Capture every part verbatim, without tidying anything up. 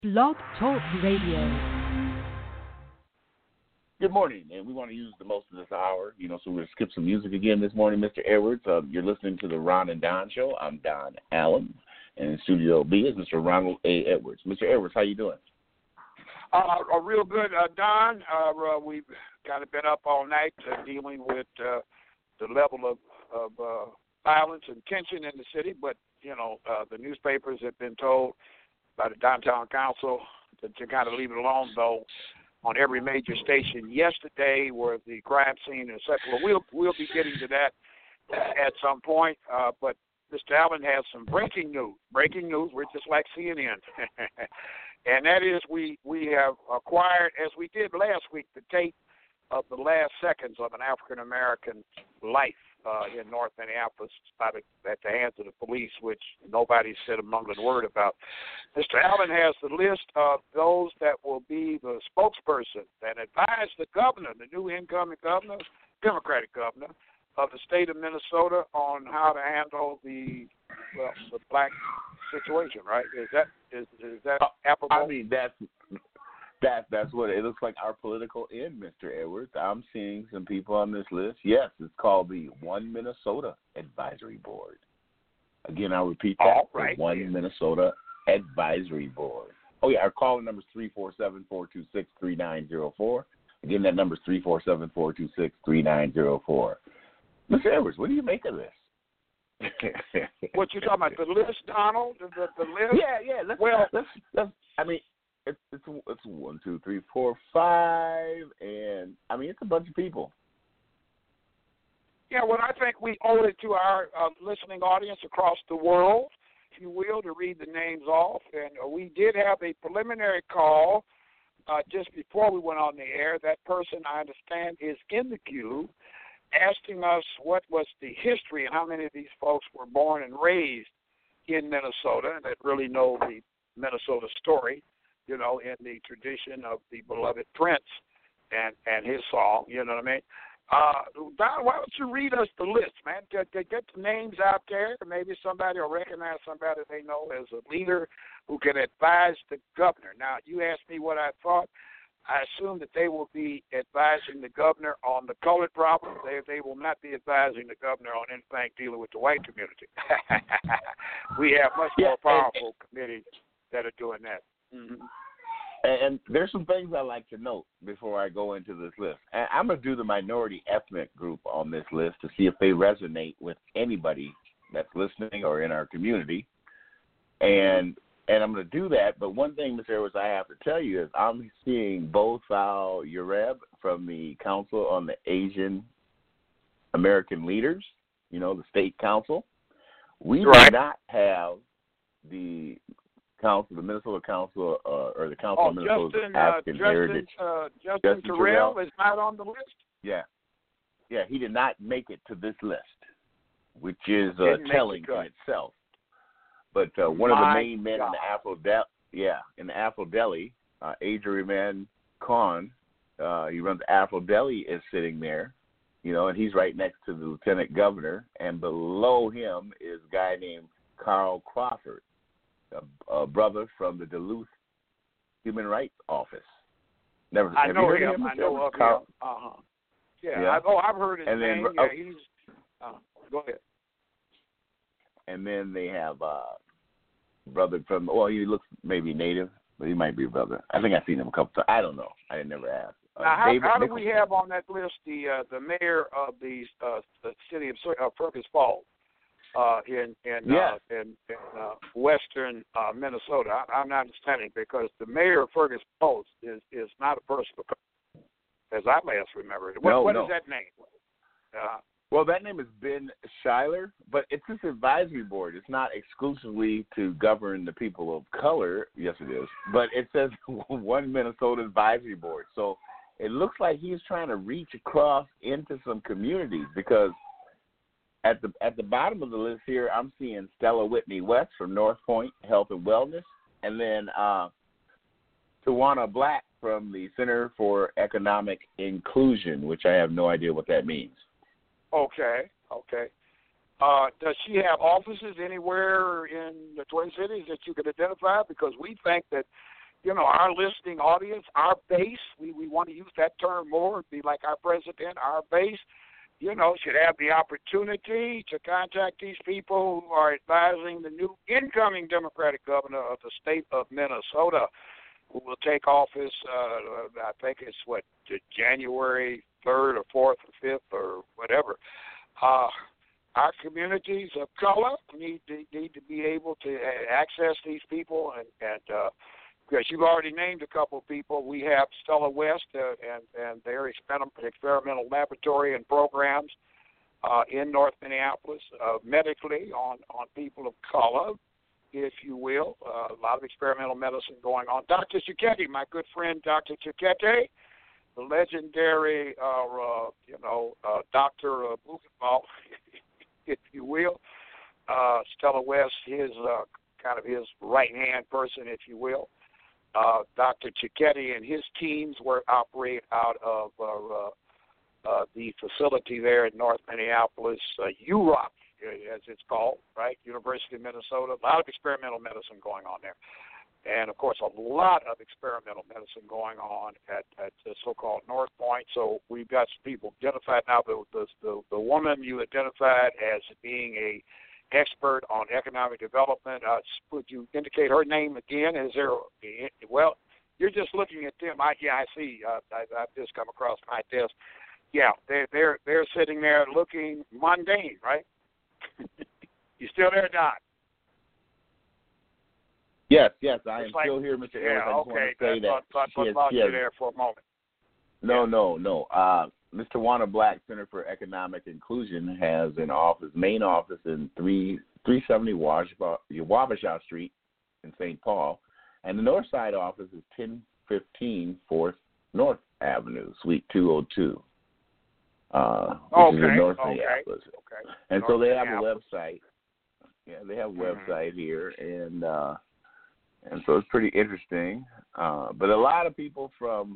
Blog Talk Radio. Good morning, and we want to use the most of this hour, you know, so we're going to skip some music again this morning, Mister Edwards. Uh, you're listening to the Ron and Don Show. I'm Don Allen, and in Studio B is Mister Ronald A. Edwards. Mister Edwards, how you doing? Uh, uh, real good, uh, Don. Uh, uh, we've kind of been up all night uh, dealing with uh, the level of, of uh, violence and tension in the city, but, you know, uh, the newspapers have been told by the downtown council to, to kind of leave it alone, though. On every major station yesterday were the crime scene and such. Well, we'll we'll be getting to that at some point. Uh, but Mister Allen has some breaking news. Breaking news. We're just like C N N, and that is we we have acquired, as we did last week, the tape of the last seconds of an African American life uh, in North Minneapolis by the, at the hands of the police, which nobody said a mumbling word about. Mister Allen has the list of those that will be the spokesperson and advise the governor, the new incoming governor, Democratic governor of the state of Minnesota, on how to handle the well, the black situation. Right? Is that is is that applicable? I mean, that's that that's what it looks like. Our political end, Mister Edwards. I'm seeing some people on this list. Yes, it's called the One Minnesota Advisory Board. Again, I'll repeat that. All right. The One Minnesota Advisory Board. Oh, yeah, our call number is three four seven, four two six, three nine zero four. Again, that number is three four seven, four two six, three nine zero four. Mister Edwards, what do you make of this? What you talking about, the list, Donald? The, the, the list? Yeah, yeah. Let's, well, let's, let's, I mean, it's, it's, it's one, two, three, four, five, and, I mean, it's a bunch of people. Yeah, well, I think we owe it to our uh, listening audience across the world, if you will, to read the names off. And uh, we did have a preliminary call uh, just before we went on the air. That person, I understand, is in the queue, asking us what was the history and how many of these folks were born and raised in Minnesota that really know the Minnesota story, you know, in the tradition of the beloved Prince and, and his song, you know what I mean? Uh, Don, why don't you read us the list, man? Get, get, get the names out there. Maybe somebody will recognize somebody they know as a leader who can advise the governor. Now, you asked me what I thought. I assume that they will be advising the governor on the colored problem. They, they will not be advising the governor on anything dealing with the white community. We have much more powerful committees that are doing that. Mm-hmm. And there's some things I like to note before I go into this list. And I'm going to do the minority ethnic group on this list to see if they resonate with anybody that's listening or in our community. And and I'm going to do that. But one thing, Mister Edwards, I have to tell you is I'm seeing Bothal Yareb from the Council on the Asian American Leaders, you know, the state council. We right. do not have the Council, the Minnesota Council, uh, or the Council oh, of Minnesota's Justin, African uh, Heritage. Justin, uh, Justin, Justin Terrell, Terrell is not on the list? Yeah. Yeah, he did not make it to this list, which is uh, telling in itself. But uh, one My of the main men God. in the Afro Deli, yeah, in the Afro Deli, uh, Adrian Khan, uh, he runs Afro Deli, is sitting there, you know, and he's right next to the lieutenant governor, and below him is a guy named Carl Crawford, a, a brother from the Duluth Human Rights Office. Never, I have know you heard him. Of him I know of Carl? him. Uh-huh. Yeah. yeah. I, oh, I've heard his and name. Then, yeah, oh, he's. Uh, go ahead. And then they have uh, brother from. Well, he looks maybe native, but he might be a brother. I think I've seen him a couple times. I don't know. I didn't never ask. Uh, now, how, David how do Nicholson. we have on that list the uh, the mayor of the, uh, the city of uh, Fergus Falls? Uh, in in, yes. uh, in, in uh, western uh, Minnesota, I, I'm not understanding because the mayor of Fergus Falls is, is not a person of color, as I last remember. What, no, what no. is that name? Uh, well, that name is Ben Schuyler, but it's this advisory board. It's not exclusively to govern the people of color. Yes, it is, but it says One Minnesota Advisory Board. So it looks like he's trying to reach across into some communities because. At the at the bottom of the list here, I'm seeing Stella Whitney West from North Point Health and Wellness, and then uh, Tawana Black from the Center for Economic Inclusion, which I have no idea what that means. Okay, okay. Uh, does she have offices anywhere in the Twin Cities that you could identify? Because we think that you know, our listening audience, our base, we, we want to use that term more, be like our president, our base, you know, should have the opportunity to contact these people who are advising the new incoming Democratic governor of the state of Minnesota, who will take office, uh, I think it's, what, January third or fourth or fifth or whatever. Uh, our communities of color need to, need to be able to access these people, and, and uh, because you've already named a couple of people. We have Stella West uh, and, and their experimental laboratory and programs uh, in North Minneapolis, uh, medically on, on people of color, if you will. Uh, a lot of experimental medicine going on. Doctor Cicchetti, my good friend Doctor Cicchetti, the legendary, uh, uh, you know, uh, Doctor uh, Buchenwald, if you will. Uh, Stella West, his uh, kind of his right-hand person, if you will. Uh, Doctor Cicchetti and his teams were operate out of uh, uh, uh, the facility there in North Minneapolis, uh, U R O P, as it's called, right? University of Minnesota. A lot of experimental medicine going on there. And, of course, a lot of experimental medicine going on at, at the so-called North Point. So we've got some people identified now. The, the, the, the woman you identified as being a expert on economic development, uh, would you indicate her name again? Is there, well, you're just looking at them. I, yeah, I see. Uh, I, I've just come across my desk. Yeah, they're, they're, they're sitting there looking mundane, right? You still there, Don? Yes, yes, I am like, still here, Mister Yeah, Ellis. I just okay. want to say thought, that thought, she has, thought she you has, there for a moment. no, yeah. no, no. Uh, Mister Warner Black Center for Economic Inclusion has an office, main office in three three seventy Wabasha Street in Saint Paul, and the North Side office is ten fifteen Fourth North Avenue, Suite two oh two. Uh, which okay. is in North okay. Minneapolis. Okay. And North so they have a Minneapolis. website. Yeah, they have a Mm-hmm. website here, and uh, and so it's pretty interesting. Uh, but a lot of people from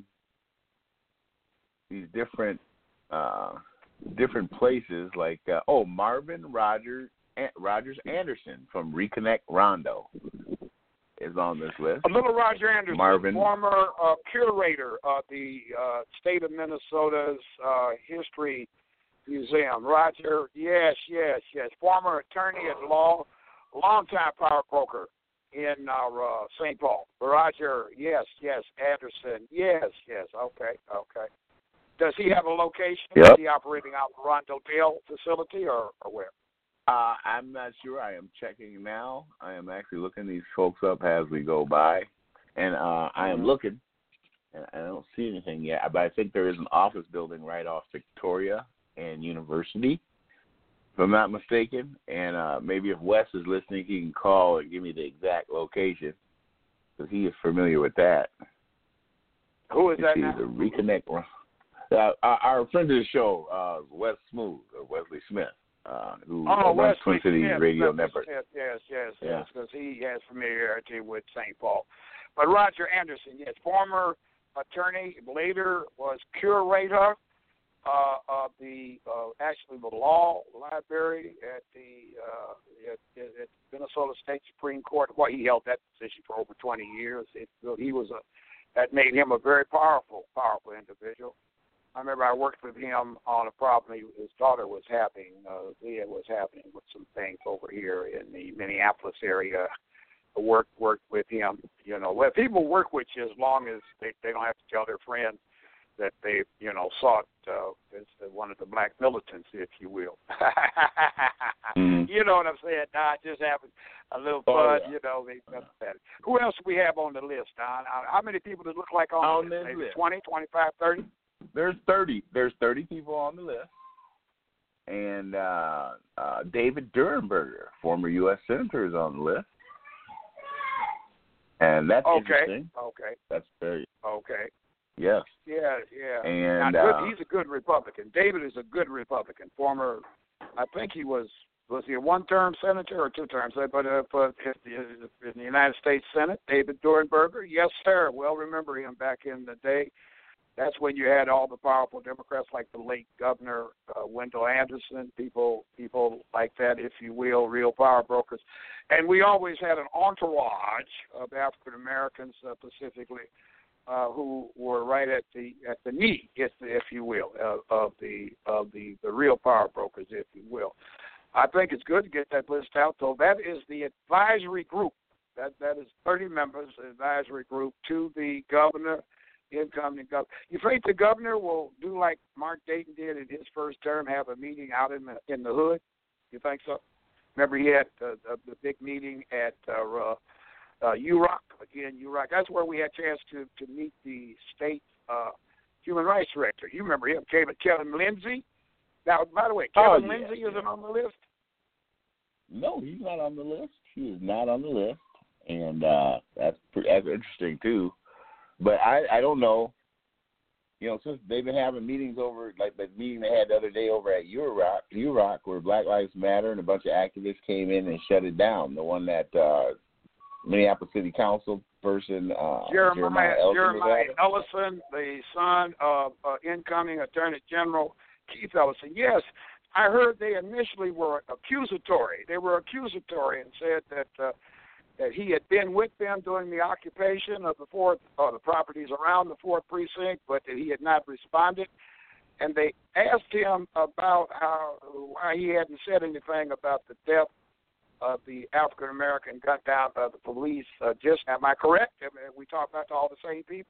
these different uh, different places, like uh, oh Marvin Rogers Rogers Anderson from Reconnect Rondo is on this list. A little Roger Anderson, Marvin. former uh, curator of the uh, state of Minnesota's uh, history museum. Roger, yes, yes, yes. Former attorney at law, longtime power broker in uh, uh, Saint Paul. Roger, yes, yes. Anderson, yes, yes. Okay, okay. Does he have a location? Yep. Is he operating out of the Rondo Dale facility or, or where? Uh, I'm not sure. I am checking now. I am actually looking these folks up as we go by, and uh, I am looking, and I don't see anything yet. But I think there is an office building right off Victoria and University, if I'm not mistaken. And uh, maybe if Wes is listening, he can call and give me the exact location, because he is familiar with that. Who is that see, now? The Reconnect. Uh, our, our friend of the show, uh, Wes Smooth, or Wesley Smith. Uh, who oh, runs Wesley Twin Cities Smith, Radio Wesley Network. Smith, yes, yes, Yeah. yes, because he has familiarity with Saint Paul. But Roger Anderson, yes, former attorney, later was curator uh, of the uh, actually the law library at the uh, at, at Minnesota State Supreme Court. Well, he held that position for over twenty years. It, he was a that made him a very powerful, powerful individual. I remember I worked with him on a problem his daughter was having. Uh, Leah was happening with some things over here in the Minneapolis area. I worked worked with him. You know, well, people work with you as long as they, they don't have to tell their friends that they, you know, sought uh, as one of the black militants, if you will. Mm-hmm. You know what I'm saying, Don? Just having a little fun. Oh, yeah. You know, they, yeah. Who else do we have on the list, Don? How many people does it look like on, on the this list? Maybe list? twenty, twenty-five, thirty? There's thirty. There's thirty people on the list, and uh, uh, David Durenberger, former U S senator, is on the list, and that's okay. interesting. Okay. That's very okay. yes. Yeah, yeah. And now, good, uh, he's a good Republican. David is a good Republican. Former, I think he was was he a one-term senator or two terms? But uh, but in the United States Senate, David Durenberger, yes, sir. Well, remember him back in the day. that's when you had all the powerful Democrats like the late Governor uh, Wendell Anderson, people people like that, if you will, real power brokers. And we always had an entourage of African Americans uh, specifically uh, who were right at the at the knee, if, if you will, uh, of the of the, the real power brokers, if you will. I think it's good to get that list out, though. That is the advisory group. That that is thirty members, advisory group to the governor. Incoming governor. You think the governor will do like Mark Dayton did in his first term, have a meeting out in the in the hood? You think so? Remember he had uh, the, the big meeting at uh, uh, U R O C again. U R O C. That's where we had a chance to to meet the state uh, human rights director. You remember him, Kevin, Kevin Lindsay. Now, by the way, Kevin oh, yeah, Lindsay yeah. isn't on the list. No, he's not on the list. He is not on the list, and uh, that's pretty, that's interesting too. But I, I don't know, you know, since they've been having meetings over, like the meeting they had the other day over at U R O C, U R O C, where Black Lives Matter and a bunch of activists came in and shut it down. The one that uh, Minneapolis City Council person, uh, Jeremiah, Jeremiah Ellison, Jeremiah Ellison, the son of uh, incoming Attorney General Keith Ellison. Yes, I heard they initially were accusatory. They were accusatory and said that uh, that he had been with them during the occupation of the fourth, or the properties around the fourth precinct, but that he had not responded. And they asked him about how why he hadn't said anything about the death of the African American gunned down by the police. Uh, just am I correct? I mean, we talk about all the same people.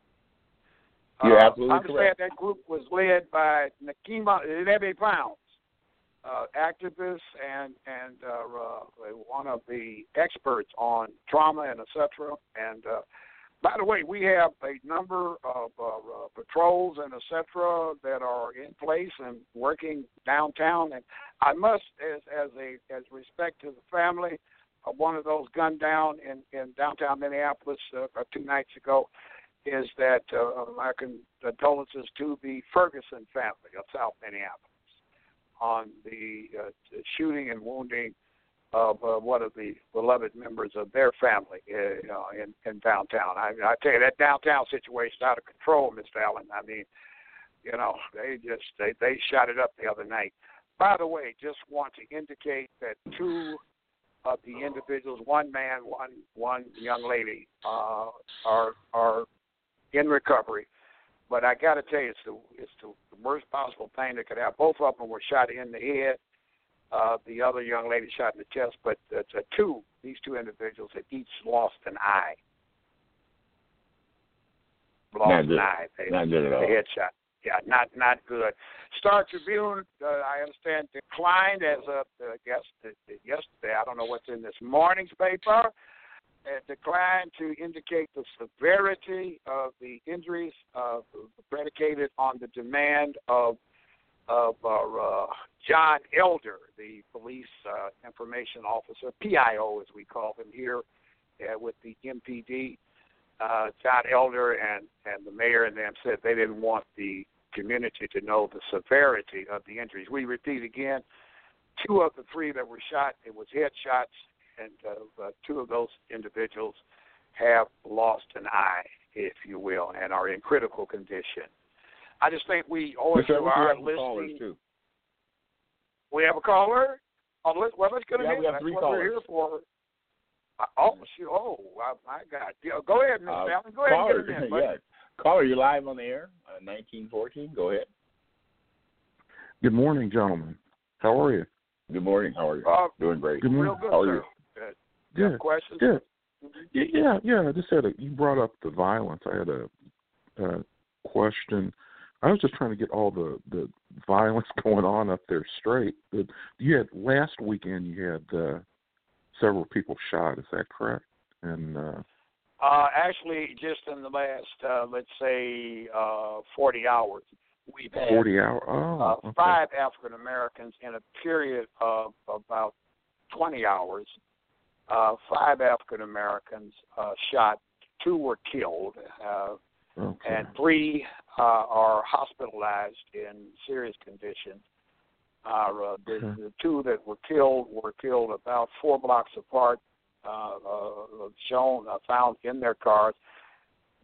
You're uh, absolutely I understand correct. that group was led by Nakima Lebe Pounds. Uh, activist and and uh, uh, one of the experts on trauma and et cetera. And uh, by the way, we have a number of uh, uh, patrols and et cetera that are in place and working downtown. And I must, as as a as respect to the family of one of those gunned down in, in downtown Minneapolis uh, two nights ago, is that uh, my condolences to the Ferguson family of South Minneapolis on the uh, shooting and wounding of uh, one of the beloved members of their family uh, you know, in, in downtown. I, I tell you, that downtown situation is out of control, Mister Allen. I mean, you know, they just they, they shot it up the other night. By the way, just want to indicate that two of the individuals, one man, one one young lady, uh, are are in recovery. But I got to tell you, it's the it's the worst possible thing that could happen. Both of them were shot in the head. Uh, the other young lady shot in the chest. But uh, two, these two individuals had each lost an eye. Lost not an good. eye. They, not good at all. The headshot. Yeah, not not good. Star Tribune, uh, I understand, declined as of uh, yes, yesterday. I don't know what's in this morning's paper. It declined to indicate the severity of the injuries uh, predicated on the demand of of uh, uh, John Elder, the police uh, information officer, P I O as we call him here uh, with the M P D. Uh, John Elder and, and the mayor and them said they didn't want the community to know the severity of the injuries. We repeat again, two of the three that were shot, it was headshots. And uh, uh, two of those individuals have lost an eye, if you will, and are in critical condition. I just think we owe it to our listening. Too. We have a caller? Oh, let's, well, let's get him yeah, in. we have That's three what callers. we're here for. Uh, oh, shoot. Oh, my God. Yeah, go ahead, Mister Uh, Allen. Go ahead caller, and get him in, buddy. yeah. Caller, you're live on the air, uh, nineteen fourteen. Go ahead. Good morning, gentlemen. How are you? Good morning. How are you? Uh, Doing great. Good morning. Real good, How are sir. you? Good. Yeah. Have questions? Yeah. Mm-hmm. Yeah, yeah, yeah. I just had a. You brought up the violence. I had a, a question. I was just trying to get all the, the violence going on up there straight. But you had last weekend. You had uh, several people shot. Is that correct? And uh, uh, actually, just in the last, uh, let's say, uh, forty hours, we've had forty hours. Oh, uh, okay. five African Americans in a period of about twenty hours. Uh, five African Americans uh, shot. Two were killed, uh, Okay. and three uh, are hospitalized in serious condition. Uh, the, Okay. the two that were killed were killed about four blocks apart, uh, uh, shown, uh, found in their cars.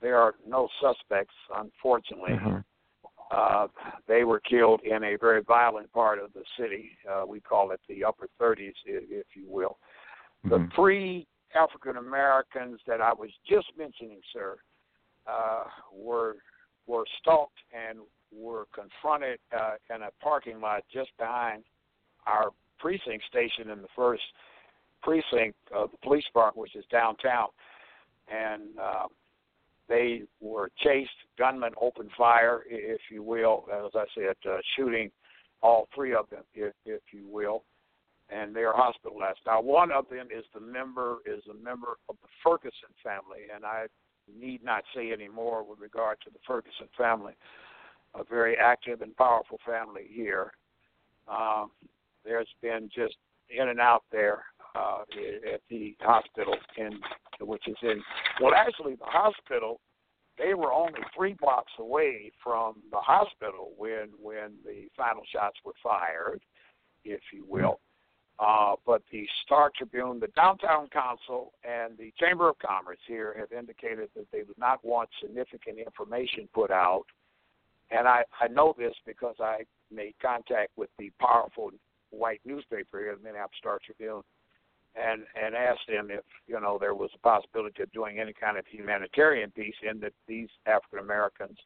there are no suspects, unfortunately. Mm-hmm. Uh, they were killed in a very violent part of the city. Uh, we call it the upper thirties, if, if you will. Mm-hmm. The three African Americans that I was just mentioning, sir, uh, were were stalked and were confronted uh, in a parking lot just behind our precinct station in the first precinct of the police department, which is downtown. And uh, they were chased. Gunmen opened fire, if you will, as I said, uh, shooting all three of them, if, if you will, and they are hospitalized. Now, one of them is the member is a member of the Ferguson family, and I need not say any more with regard to the Ferguson family, a very active and powerful family here. Um, there's been just in and out there uh, at the hospital, in which is in, well, actually, the hospital, they were only three blocks away from the hospital when when the final shots were fired, if you will. Uh, but the Star Tribune, the Downtown Council, and the Chamber of Commerce here have indicated that they would not want significant information put out. And I, I know this because I made contact with the powerful white newspaper here, the Minneapolis Star Tribune, and, and asked them if, you know, there was a possibility of doing any kind of humanitarian piece in that these African Americans,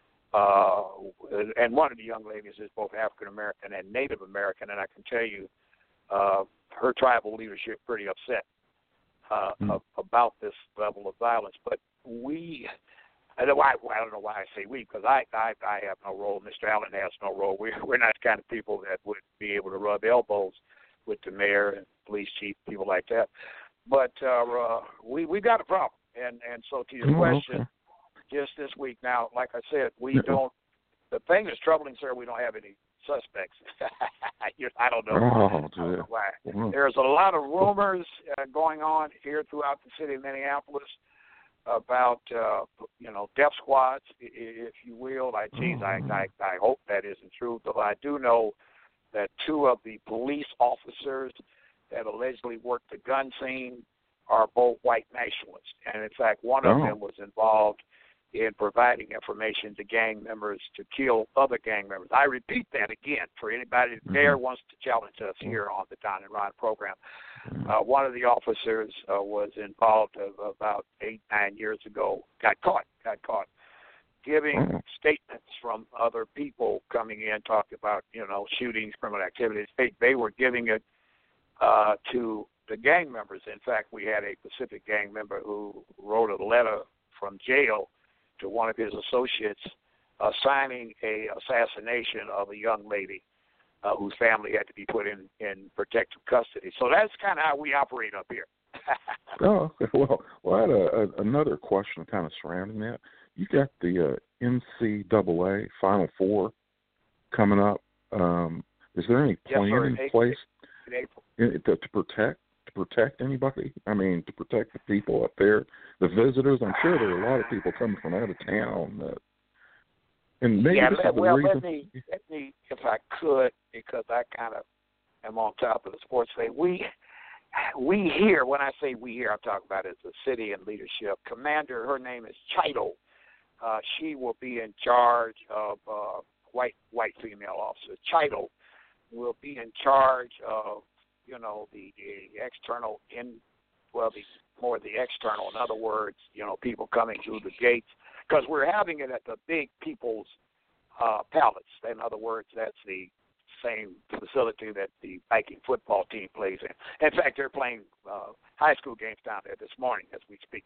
uh, and one of the young ladies is both African American and Native American, and I can tell you, Uh, her tribal leadership pretty upset uh, mm. about this level of violence. But we, I don't, I, I don't know why I say we, because I, I, I have no role. Mister Allen has no role. We're, we're not the kind of people that would be able to rub elbows with the mayor and police chief, people like that. But uh, uh, we we got a problem. And, and so to your oh, question, okay. just this week now, like I said, we yeah. don't, the thing that's troubling, sir, we don't have any suspects. I don't know, oh, I don't know why. There's a lot of rumors uh, going on here throughout the city of Minneapolis about, uh, you know, death squads, if you will. I, geez, oh. I, I, I hope that isn't true, though I do know that two of the police officers that allegedly worked the gun scene are both white nationalists. And, in fact, one of oh. them was involved in providing information to gang members to kill other gang members. I repeat that again for anybody that dare mm-hmm. wants to challenge us here on the Don and Ron program. Uh, one of the officers uh, was involved uh, about eight, nine years ago, got caught, got caught, giving mm-hmm. statements from other people coming in, talking about, you know, shootings, criminal activities. They, they were giving it uh, to the gang members. In fact, we had a Pacific gang member who wrote a letter from jail to one of his associates, uh, signing a assassination of a young lady uh, whose family had to be put in, in protective custody. So that's kind of how we operate up here. oh, okay. Well, well, I had a, a, another question kind of surrounding that. You got the uh, N C double A Final Four coming up. Um, is there any plan yes, in April, place in April. In, to, to protect? To protect anybody? I mean, to protect the people up there, the visitors. I'm sure there are a lot of people coming from out of town. That, and maybe yeah, this let, is the well, reason. let me, let me, if I could, because I kind of am on top of the sports thing. We, we here, when I say we here, I'm talking about as the city and leadership. Commander, her name is Chido. Uh, she will be in charge of uh, white white female officers. Chido will be in charge of, you know, the, the external, in well, the more the external. In other words, you know, people coming through the gates, because we're having it at the big People's uh, Palace. In other words, that's the same facility that the Viking football team plays in. In fact, they're playing uh, high school games down there this morning as we speak.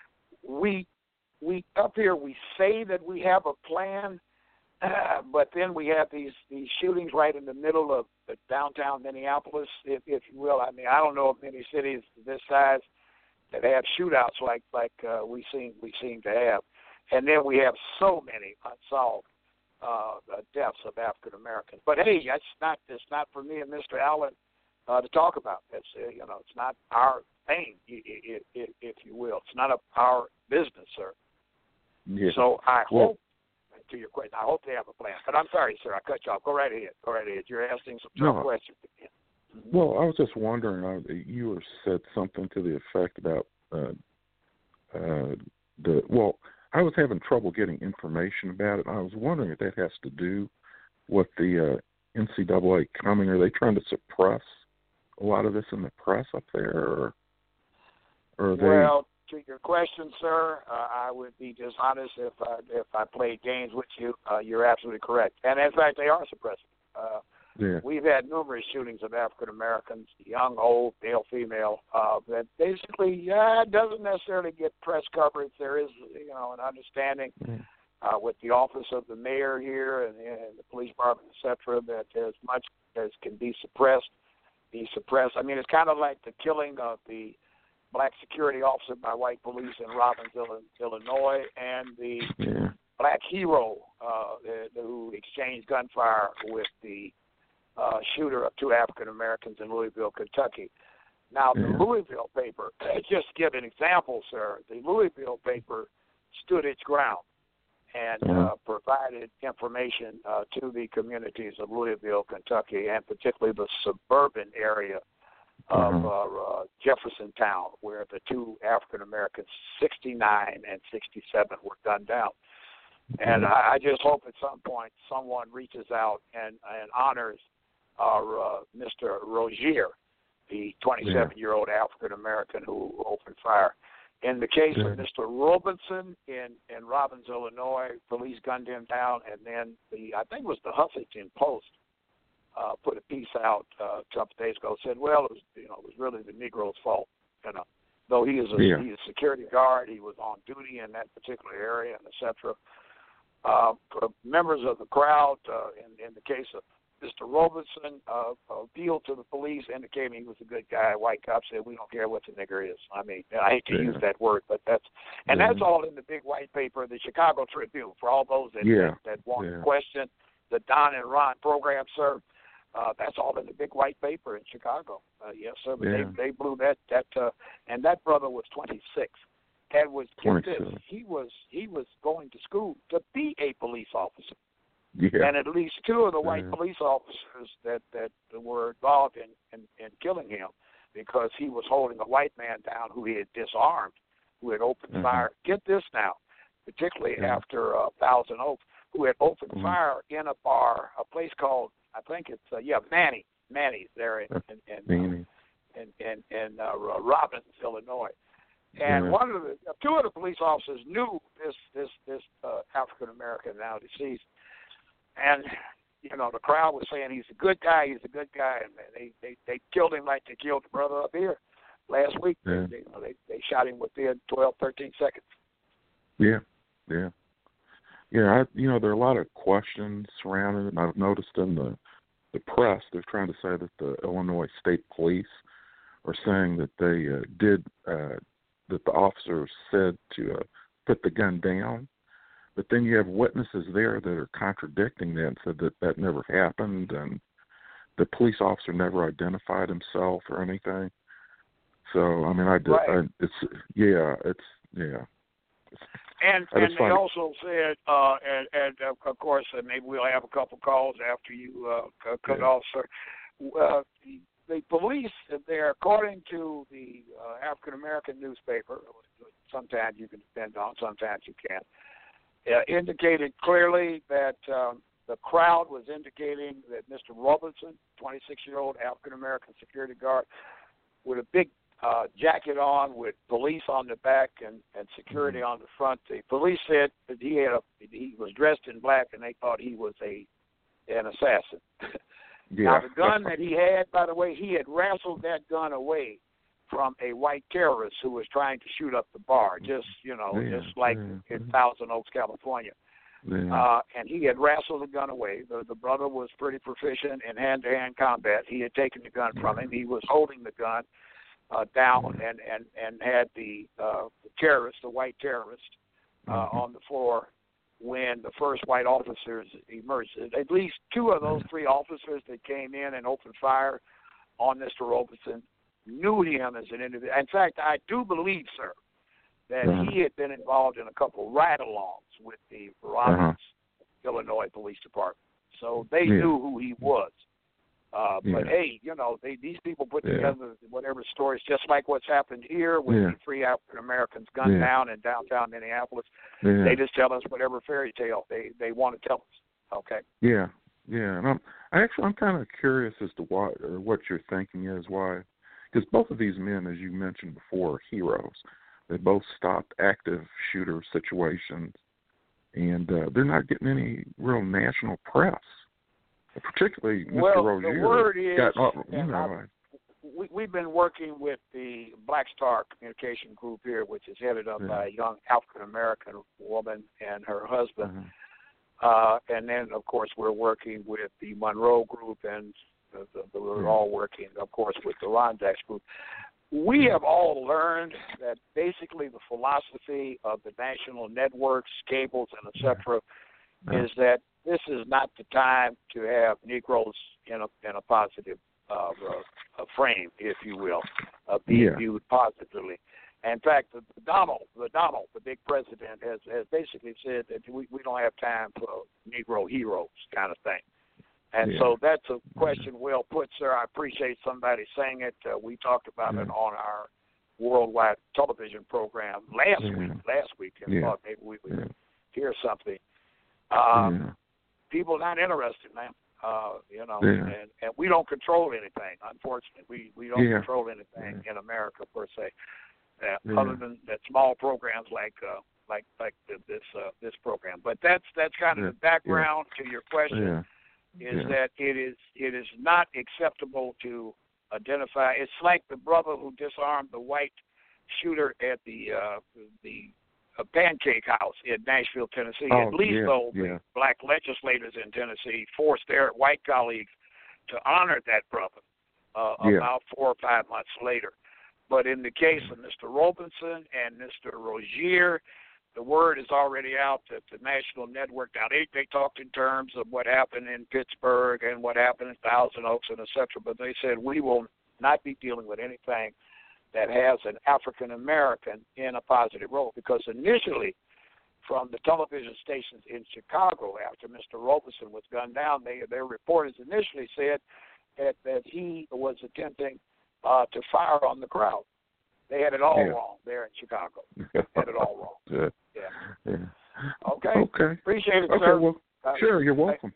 We we up here we say that we have a plan. Uh, but then we have these, these shootings right in the middle of uh, downtown Minneapolis, if, if you will. I mean, I don't know of many cities this size that have shootouts like like uh, we seem we seem to have, and then we have so many unsolved uh, deaths of African Americans. But hey, that's not it's not for me and Mister Allen uh, to talk about. That's uh, you know, it's not our thing, if, if, if you will. It's not a, our business, sir. Yeah. So I well, hope. To your question, I hope they have a plan. But I'm sorry, sir, I cut you off. Go right ahead. Go right ahead. You're asking some tough no. questions. Well, I was just wondering. Uh, you said something to the effect about uh, uh, the. Well, I was having trouble getting information about it. I was wondering if that has to do with the uh, N C double A coming. Are they trying to suppress a lot of this in the press up there, or, or are they? Well, to your question, sir, uh, I would be dishonest if I if I played games with you. Uh, you're absolutely correct, and in fact, they are suppressing. Uh, yeah. We've had numerous shootings of African Americans, young, old, male, female. Uh, that basically, yeah, it doesn't necessarily get press coverage. There is, you know, an understanding Mm. uh, with the office of the mayor here and, and the police department, et cetera, that as much as can be suppressed, be suppressed. I mean, it's kind of like the killing of the black security officer by white police in Robbinsville, Illinois, and the Yeah. black hero uh, who exchanged gunfire with the uh, shooter of two African Americans in Louisville, Kentucky. Now, the Yeah. Louisville paper, just to give an example, sir, the Louisville paper stood its ground and Uh-huh. uh, provided information uh, to the communities of Louisville, Kentucky, and particularly the suburban area of Uh-huh. uh, uh, Jeffersontown, where the two African Americans, sixty-nine and sixty-seven, were gunned down. And Mhm. I, I just hope at some point someone reaches out and, and honors our uh, Mister Rozier, the twenty-seven-year-old African American who opened fire. In the case Yeah. of Mister Robinson in, in Robbins, Illinois, police gunned him down, and then the I think it was the Huffington Post uh, put a piece out uh, a couple days ago, said, well, it was, you know, it was really the Negro's fault, you know. Though he is a, Yeah. he's a security guard, he was on duty in that particular area, and et cetera. Uh, members of the crowd, uh, in, in the case of Mister Robinson, uh, appealed to the police, indicating he was a good guy. White cop said, we don't care what the nigger is. I mean, I hate to Yeah. use that word, but that's, and Yeah. that's all in the big white paper, the Chicago Tribune, for all those that, Yeah. that, that want Yeah. to question the Don and Ron program, sir. Uh, that's all in the big white paper in Chicago. Uh, yes, sir. But Yeah. they they blew that that uh, and that brother was twenty-six, and was get this, twenty-six. he was he was going to school to be a police officer, Yeah. and at least two of the white Yeah. police officers that that were involved in, in in killing him, because he was holding a white man down who he had disarmed, who had opened Mhm. fire. Get this now, particularly Yeah. after uh, Thousand Oaks, who had opened Mhm. fire in a bar, a place called, I think it's, uh, yeah, Manny, Manny's there in, in, in, Meaning. uh, in, in, in uh, Robbins, Illinois. And Yeah. one of the, two of the police officers knew this, this, this uh, African-American, now deceased. And, you know, the crowd was saying, he's a good guy, he's a good guy. And they, they, they killed him like they killed the brother up here last week. Yeah. They, you know, they, they shot him within twelve, thirteen seconds. Yeah, yeah, yeah. I, you know, there are a lot of questions surrounding it, and I've noticed in the the press they're trying to say that the Illinois State Police are saying that they uh, did uh, that the officer said to uh, put the gun down, but then you have witnesses there that are contradicting that and said that that never happened, and the police officer never identified himself or anything. So I mean, I did. Right. I, it's yeah, it's yeah. And I and just they find it- also said, uh, and, and uh, of course, uh, maybe we'll have a couple calls after you uh, c- cut Yeah. off, sir. Uh, the, the police, there, according to the uh, African American newspaper, sometimes you can depend on, sometimes you can't, uh, indicated clearly that um, the crowd was indicating that Mister Robinson, twenty-six-year-old African American security guard, with a big uh, jacket on with police on the back and, and security on the front. The police said that he had a, he was dressed in black, and they thought he was a an assassin. Yeah. Now, the gun that he had, by the way, he had wrestled that gun away from a white terrorist who was trying to shoot up the bar, just, you know, Yeah, just like yeah, in yeah. Thousand Oaks, California. Yeah. Uh, and he had wrestled the gun away. The, the brother was pretty proficient in hand-to-hand combat. He had taken the gun from him. He was holding the gun uh, down and, and, and had the, uh, the terrorist, the white terrorist, uh, Mhm. on the floor when the first white officers emerged. At least two of those three officers that came in and opened fire on Mister Robinson knew him as an individual. In fact, I do believe, sir, that Uh-huh. he had been involved in a couple ride-alongs with the Robbins, Uh-huh. Illinois Police Department. So they Yeah. knew who he was. Uh, yeah. But, hey, you know, they, these people put yeah. together whatever stories, just like what's happened here with yeah. the three African-Americans gunned yeah. down in downtown Minneapolis. Yeah. They just tell us whatever fairy tale they, they want to tell us, okay? Yeah, yeah. And I'm I actually I'm kind of curious as to why or what your thinking is, why. Because both of these men, as you mentioned before, are heroes. They both stopped active shooter situations, and uh, they're not getting any real national press. Particularly, Mister Well, Rozier. the word is, got, you and know, I, we, we've been working with the Black Star Communication Group here, which is headed up yeah. by a young African-American woman and her husband. uh-huh. Uh, and then, of course, we're working with the Monroe Group, and the, the, the, we're yeah. all working, of course, with the Rondax Group. We have all learned that basically the philosophy of the national networks, cables, and et cetera, yeah. is that this is not the time to have Negroes in a in a positive uh, uh, frame, if you will, uh, being yeah. viewed positively. And in fact, the, the Donald, the Donald, the big president, has, has basically said that we, we don't have time for Negro heroes kind of thing. And yeah. so that's a question well put, sir. I appreciate somebody saying it. Uh, we talked about yeah. it on our worldwide television program last yeah. week. Last week, and yeah. thought maybe we would yeah. hear something. Um, yeah. People not interested, man. Uh, you know, Yeah. and, and we don't control anything. Unfortunately, we we don't yeah. control anything yeah. in America per se, uh, yeah. other than that small programs like uh, like like the, this uh, this program. But that's that's kind of yeah. the background yeah. to your question. Yeah. Is yeah. that it is it is not acceptable to identify. It's like the brother who disarmed the white shooter at the uh, the a pancake house in Nashville, Tennessee. Oh, At least, yeah, though, yeah. the black legislators in Tennessee forced their white colleagues to honor that brother uh, yeah. about four or five months later. But in the case of Mister Robinson and Mister Rozier, the word is already out that the national network, now they, they talked in terms of what happened in Pittsburgh and what happened in Thousand Oaks and et cetera, but they said we will not be dealing with anything that has an African-American in a positive role. Because initially, from the television stations in Chicago, after Mister Robinson was gunned down, they, their reporters initially said that, that he was attempting uh, to fire on the crowd. They had it all yeah. wrong there in Chicago. had it all wrong. Yeah. Yeah. yeah. Okay. Okay. Appreciate it, okay, sir. Well, uh, sure, you're welcome.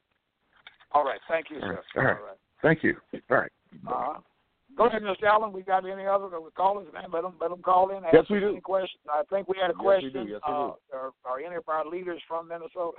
All right. Thank you, All sir. right. All right. All right. Thank you. All right. Uh-huh. Go ahead, Mister Allen. We got any other callers, man? Let them, let them call in. Yes, we do. Any questions? I think we had a Yes, question. we do. Yes, we uh, do. Are, are any of our leaders from Minnesota?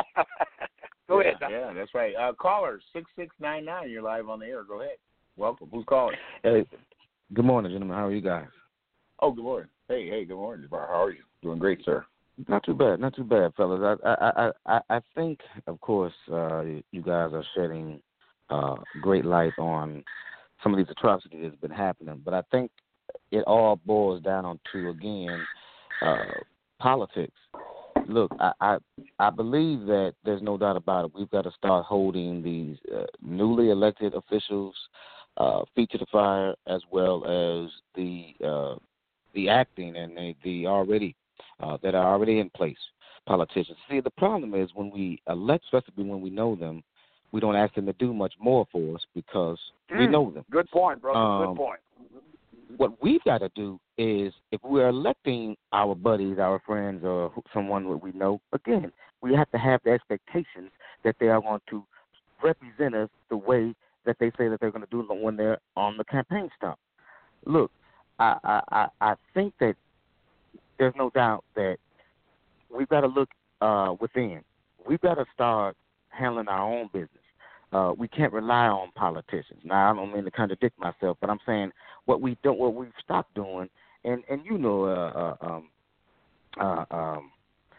Go yeah, ahead. Don. Yeah, that's right. Uh, caller, six six nine nine. You're live on the air. Go ahead. Welcome. Who's calling? Hey, good morning, gentlemen. How are you guys? Oh, good morning. Hey, hey, good morning, Jabbar. How are you? Doing great, sir. Not too bad, not too bad, fellas. I I I I think, of course, uh, you guys are shedding uh, great light on some of these atrocities that's been happening, but I think it all boils down to, again, uh, politics. Look, I, I I believe that there's no doubt about it. We've got to start holding these uh, newly elected officials uh, feet to the fire, as well as the uh, the acting and the, the already uh, that are already in place politicians. See, the problem is when we elect, especially when we know them, we don't ask them to do much more for us because mm, we know them. Good point, brother. Um, good point. What we've got to do is, if we're electing our buddies, our friends, or someone that we know, again, we have to have the expectations that they are going to represent us the way that they say that they're going to do when they're on the campaign stump. Look, I, I, I think that there's no doubt that we've got to look uh, within. We've got to start handling our own business. Uh, we can't rely on politicians. Now, I don't mean to contradict myself, but I'm saying what we don't, what we've stopped doing, and, and you know, uh, uh, um, uh, um,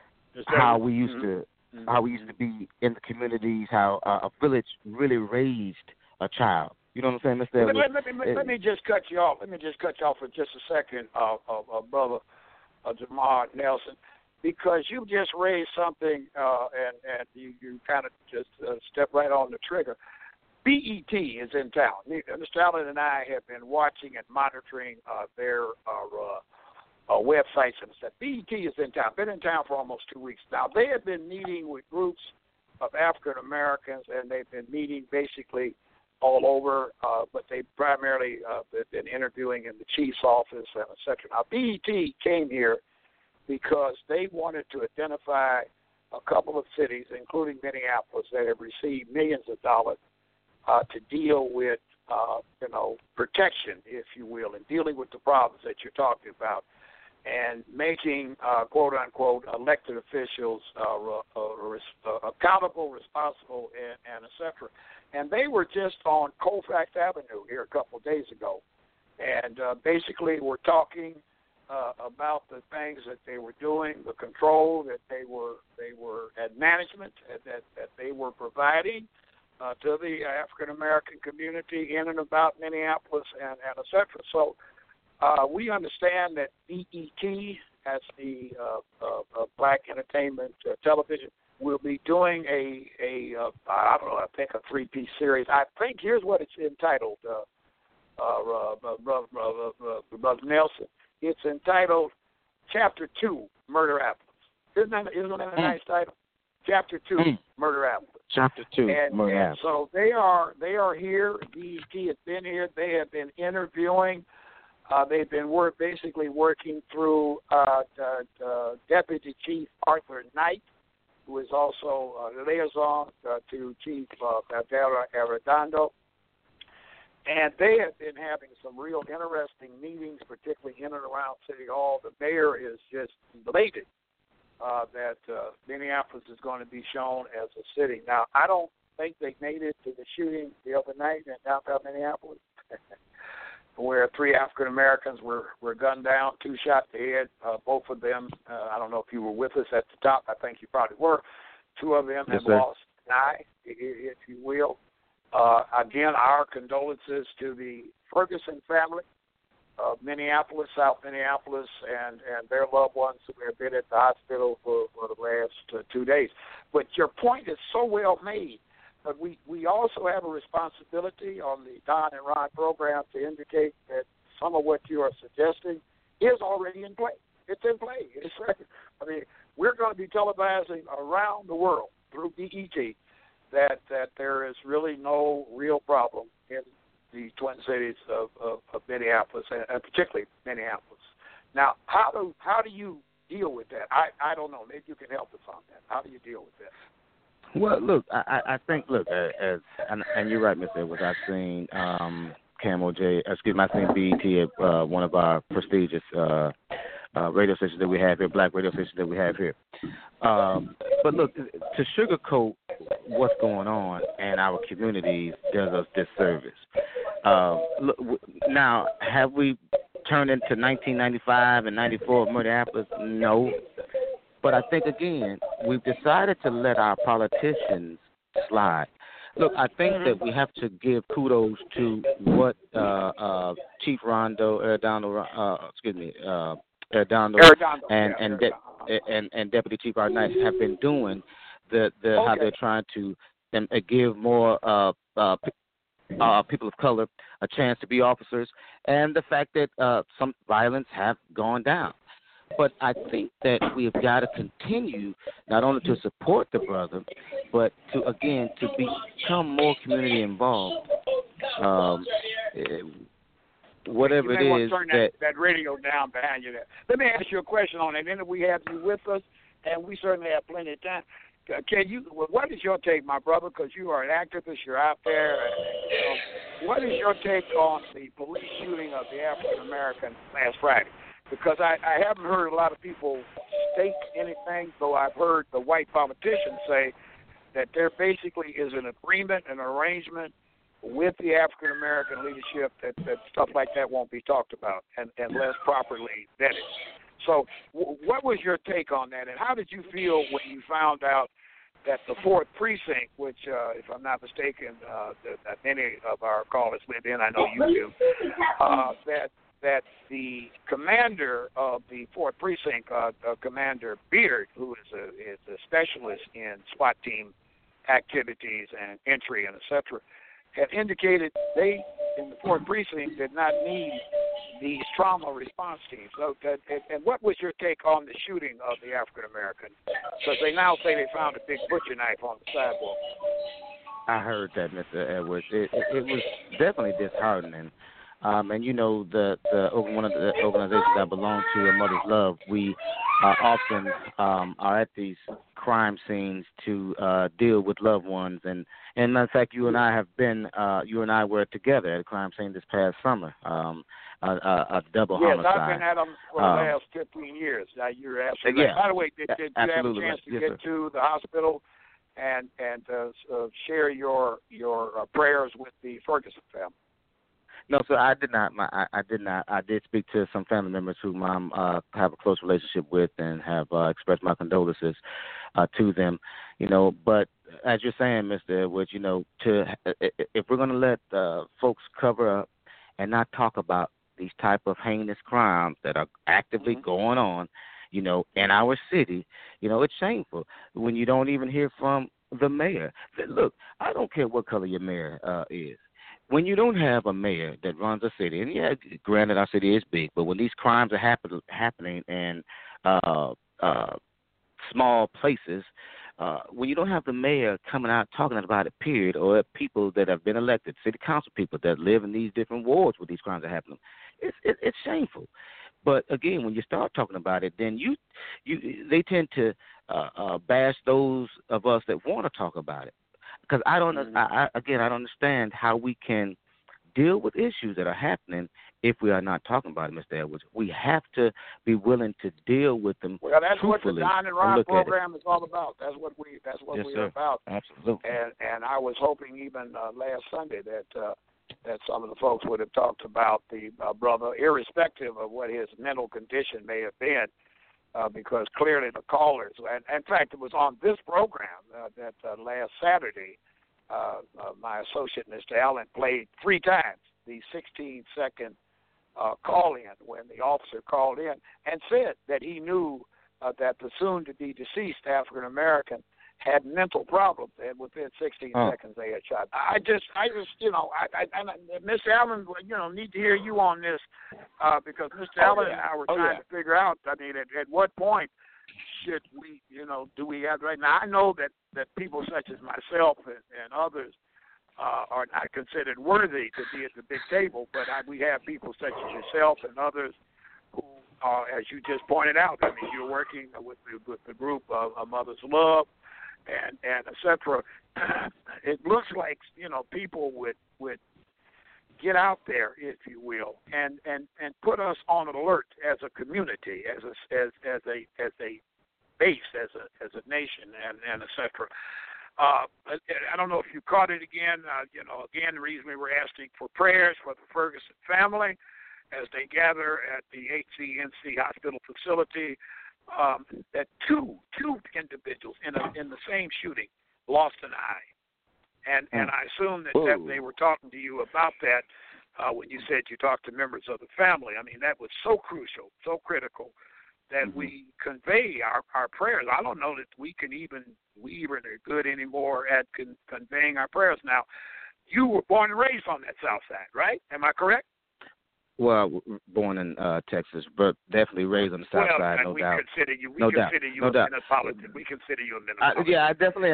how we used to, mm-hmm. how we used to be in the communities, how uh, a village really raised a child. You know what I'm saying, Mister Let, let, let, me, let, let me just cut you off. Let me just cut you off for just a second, uh, uh, uh, brother uh, Jamar Nelson. Because you just raised something, uh, and, and you, you kind of just uh, step right on the trigger. B E T is in town. Mister Allen and I have been watching and monitoring uh, their uh, uh, websites and stuff. B E T is in town. Been in town for almost two weeks now. They have been meeting with groups of African Americans, and they've been meeting basically all over, uh, but they primarily uh, been interviewing in the chief's office and et cetera. Now, B E T came here because they wanted to identify a couple of cities, including Minneapolis, that have received millions of dollars uh, to deal with, uh, you know, protection, if you will, and dealing with the problems that you're talking about, and making, uh, quote unquote, elected officials uh, uh, uh, accountable, responsible, and, and et cetera. And they were just on Colfax Avenue here a couple of days ago, and uh, basically were talking uh, about the things that they were doing, the control that they were they were at management that that they were providing uh, to the African American community in and about Minneapolis, and, and et cetera. So uh, we understand that B E T, as the uh, uh, uh, Black Entertainment uh, Television, we'll be doing a, a uh, I don't know, I think a three-piece series. I think here's what it's entitled, uh, uh, uh, Brother uh, uh, Nelson. It's entitled Chapter two, Murder Apples. Isn't that, isn't that a nice title? Chapter two, mm. Murder Apples. Chapter two, and, Murder and Apples. So they are they are here. B E T has been here. They have been interviewing. Uh, they've been work basically working through uh, uh, uh, Deputy Chief Arthur Knight, who is also uh, the liaison uh, to Chief uh, Caldera Arredondo. And they have been having some real interesting meetings, particularly in and around City Hall. The mayor is just elated uh, that uh, Minneapolis is going to be shown as a city. Now, I don't think they made it to the shooting the other night in downtown Minneapolis, where three African Americans were, were gunned down, two shot to the head, uh, both of them. Uh, I don't know if you were with us at the top. I think you probably were. Two of them yes, have sir. lost an eye, if you will. Uh, again, our condolences to the Ferguson family of Minneapolis, South Minneapolis, and, and their loved ones who have been at the hospital for, for the last uh, two days. But your point is so well made. But we, we also have a responsibility on the Don and Ron program to indicate that some of what you are suggesting is already in play. It's in play. It's, I mean, we're going to be televising around the world through B E T that, that there is really no real problem in the Twin Cities of, of, of Minneapolis, and, and particularly Minneapolis. Now, how do how do you deal with that? I, I don't know. Maybe you can help us on that. How do you deal with that? Well, look, I, I think, look, as and, and you're right, Mister Edwards. I've seen um, Camo J, excuse me, I've seen B E T at uh, one of our prestigious uh, uh, radio stations that we have here, black radio stations that we have here. Um, but look, to sugarcoat what's going on in our communities does us disservice. Uh, look, now, have we turned into nineteen ninety-five and ninety-four of Minneapolis? No. But I think, again, we've decided to let our politicians slide. Look, I think that we have to give kudos to what uh, uh, Chief Rondo, Arredondo, uh, excuse me, uh, Arredondo, Arredondo, and yeah, and, De- and and Deputy Chief Art Knight have been doing. The the okay. how they're trying to um, give more uh, uh, uh, people of color a chance to be officers, and the fact that uh, some violence have gone down. But I think that we have got to continue not only to support the brother, but to, again, to become more community involved. Um, whatever you may it want is to turn that, that, that radio down behind you there. Let me ask you a question on it. And then we have you with us, and we certainly have plenty of time. Can you? What is your take, my brother? Because you are an activist, you're out there. Um, what is your take on the police shooting of the African American last Friday? Because I, I haven't heard a lot of people state anything, though I've heard the white politicians say that there basically is an agreement, an arrangement with the African American leadership that, that stuff like that won't be talked about and, unless properly vetted. So w- what was your take on that, and how did you feel when you found out that the fourth Precinct, which, uh, if I'm not mistaken, uh, that, that many of our callers live in, I know you do, uh, that that the commander of the fourth Precinct, uh, uh, Commander Beard, who is a, is a specialist in SWAT team activities and entry and et cetera, had indicated they, in the fourth Precinct, did not need these trauma response teams. So that, and, and what was your take on the shooting of the African American? Because they now say they found a big butcher knife on the sidewalk. I heard that, Mister Edwards. It, it, it was definitely disheartening. Um, and you know, the the one of the organizations I belong to, A Mother's Love, we uh, often um, are at these crime scenes to uh, deal with loved ones. And, and in fact, you and I have been, uh, you and I were together at a crime scene this past summer, um, a, a, a double yes, homicide. Yes, I've been at them for um, the last fifteen years. Now, you're absolutely yeah, right. By the way, did, did you absolutely. have a chance to yes, get sir. to the hospital and and uh, uh, share your your uh, prayers with the Ferguson family? No, sir, I did not. My, I, I did not. I did speak to some family members whom I uh, have a close relationship with and have uh, expressed my condolences uh, to them. You know, but as you're saying, Mister Edwards, you know, to if we're going to let uh, folks cover up and not talk about these type of heinous crimes that are actively mm-hmm. going on, you know, in our city, you know, it's shameful when you don't even hear from the mayor. Look, I don't care what color your mayor uh, is. When you don't have a mayor that runs a city, and yeah, granted our city is big, but when these crimes are happen, happening in uh, uh, small places, uh, when you don't have the mayor coming out talking about it, period, or people that have been elected, city council people that live in these different wards where these crimes are happening, it's it, it's shameful. But again, when you start talking about it, then you you they tend to uh, uh, bash those of us that want to talk about it. Because I don't, mm-hmm. I, I, again, I don't understand how we can deal with issues that are happening if we are not talking about it, Mister Edwards. We have to be willing to deal with them. Well, that's what the truthfully Don and Ron and program is all about. That's what we, that's what yes, we're sir. about. Absolutely. And and I was hoping even uh, last Sunday that uh, that some of the folks would have talked about the uh, brother, irrespective of what his mental condition may have been. Uh, because clearly the callers, and in fact, it was on this program uh, that uh, last Saturday, uh, uh, my associate, Mister Allen, played three times the sixteen-second uh, call-in when the officer called in and said that he knew uh, that the soon-to-be deceased African-American had mental problems, and within sixteen oh. seconds they had shot. I just, I just, you know, I, I, I Mister Allen, you know, need to hear you on this uh, because Mister Oh, Allen yeah. and I were oh, trying yeah. to figure out. I mean, at, at what point should we, you know, do we have right now? I know that, that people such as myself and, and others uh, are not considered worthy to be at the big table, but I, we have people such as yourself and others who, uh, as you just pointed out, I mean, you're working with the, with the group of A Mother's Love. And and et cetera. It looks like, you know, people would would get out there, if you will, and, and, and put us on alert as a community, as a as as a as a base, as a as a nation, and, and et cetera. Uh, I don't know if you caught it again. Uh, you know, again, the reason we were asking for prayers for the Ferguson family as they gather at the H C N C hospital facility. Um, that two two individuals in a, in the same shooting lost an eye, and and I assume that, that they were talking to you about that uh, when you said you talked to members of the family. I mean, that was so crucial, so critical that mm-hmm. we convey our, our prayers. I don't know that we can even we even are good anymore at con- conveying our prayers. Now, you were born and raised on that South Side, right? Am I correct? Well, born in uh, Texas, but definitely raised on the South well, Side, no we doubt. Consider you, we no consider doubt. you no a doubt. Minnesotan. We consider you a I, Minnesotan. yeah, I definitely.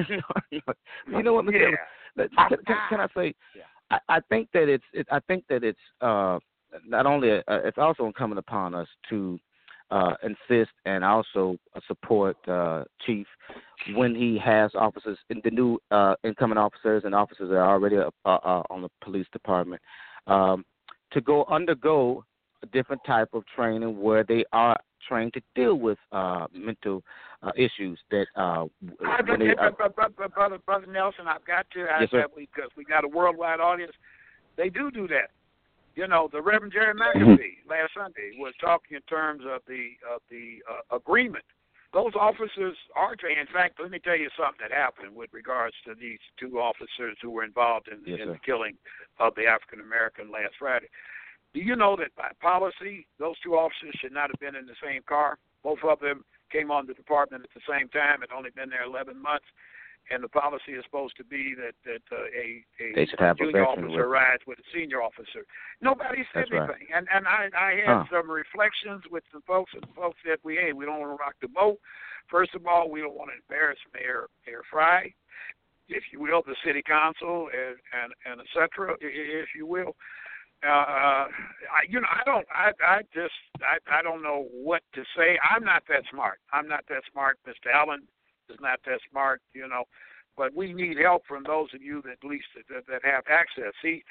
You know what, Mister Yeah. Can, can, can I say? Yeah. I, I think that it's. It, I think that it's uh, not only. A, it's also incumbent upon us to uh, insist and also support uh, Chief when he has officers, the new uh, incoming officers and officers that are already uh, uh, on the police department, um, to go undergo a different type of training where they are trained to deal with uh, mental uh, issues that uh, when they, uh, brother, brother Nelson, I've got to yes, sir. because we got a worldwide audience. They do do that. You know, the Reverend Jerry McAfee last Sunday was talking in terms of the of the uh, agreement. Those officers are trained. In fact, let me tell you something that happened with regards to these two officers who were involved in, yes, in sir. the killing of the African American last Friday. Do you know that by policy, those two officers should not have been in the same car? Both of them came on the department at the same time, had only been there eleven months, and the policy is supposed to be that, that uh, a, a junior officer with rides with a senior officer. Nobody said That's anything. Right. And and I, I had huh. some reflections with some folks, and the folks said, we, hey, we don't want to rock the boat. First of all, we don't want to embarrass Mayor, Mayor Fry. if you will, the city council and and, and et cetera, if you will. Uh, I, you know, I don't, I, I just, I, I don't know what to say. I'm not that smart. I'm not that smart. Mister Allen is not that smart, you know, but we need help from those of you that at least that, that have access. See,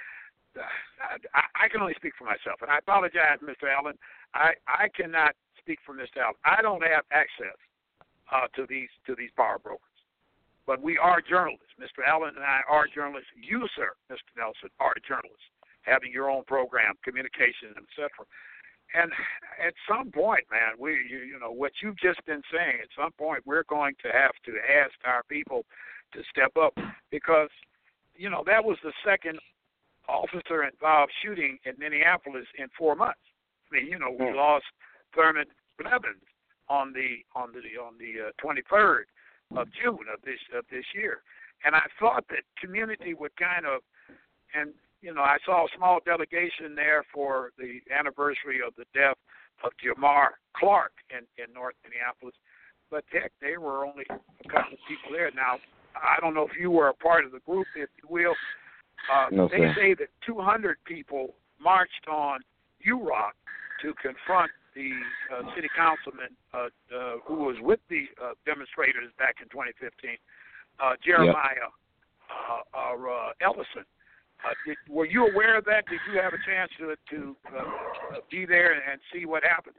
I, I can only speak for myself, and I apologize, Mister Allen. I, I cannot speak for Mister Allen. I don't have access uh, to these to these power brokers, but we are journalists. Mister Allen and I are journalists. You, sir, Mister Nelson, are journalists, having your own program, communication, et cetera. And at some point, man, we, you, you know, what you've just been saying, at some point we're going to have to ask our people to step up because, you know, that was the second officer-involved shooting in Minneapolis in four months. I mean, you know, we lost Thurman Blevins on the on the on the uh, twenty-third of June of this of this year, and I thought that community would kind of and You know, I saw a small delegation there for the anniversary of the death of Jamar Clark in, in North Minneapolis. But, heck, there were only a couple of people there. Now, I don't know if you were a part of the group, if you will. Uh, no, they sir. say that two hundred people marched on U-Rock to confront the uh, city councilman uh, uh, who was with the uh, demonstrators back in twenty fifteen, uh, Jeremiah yep. uh, uh, Ellison. Uh, did, were you aware of that? Did you have a chance to to uh, be there and see what happened?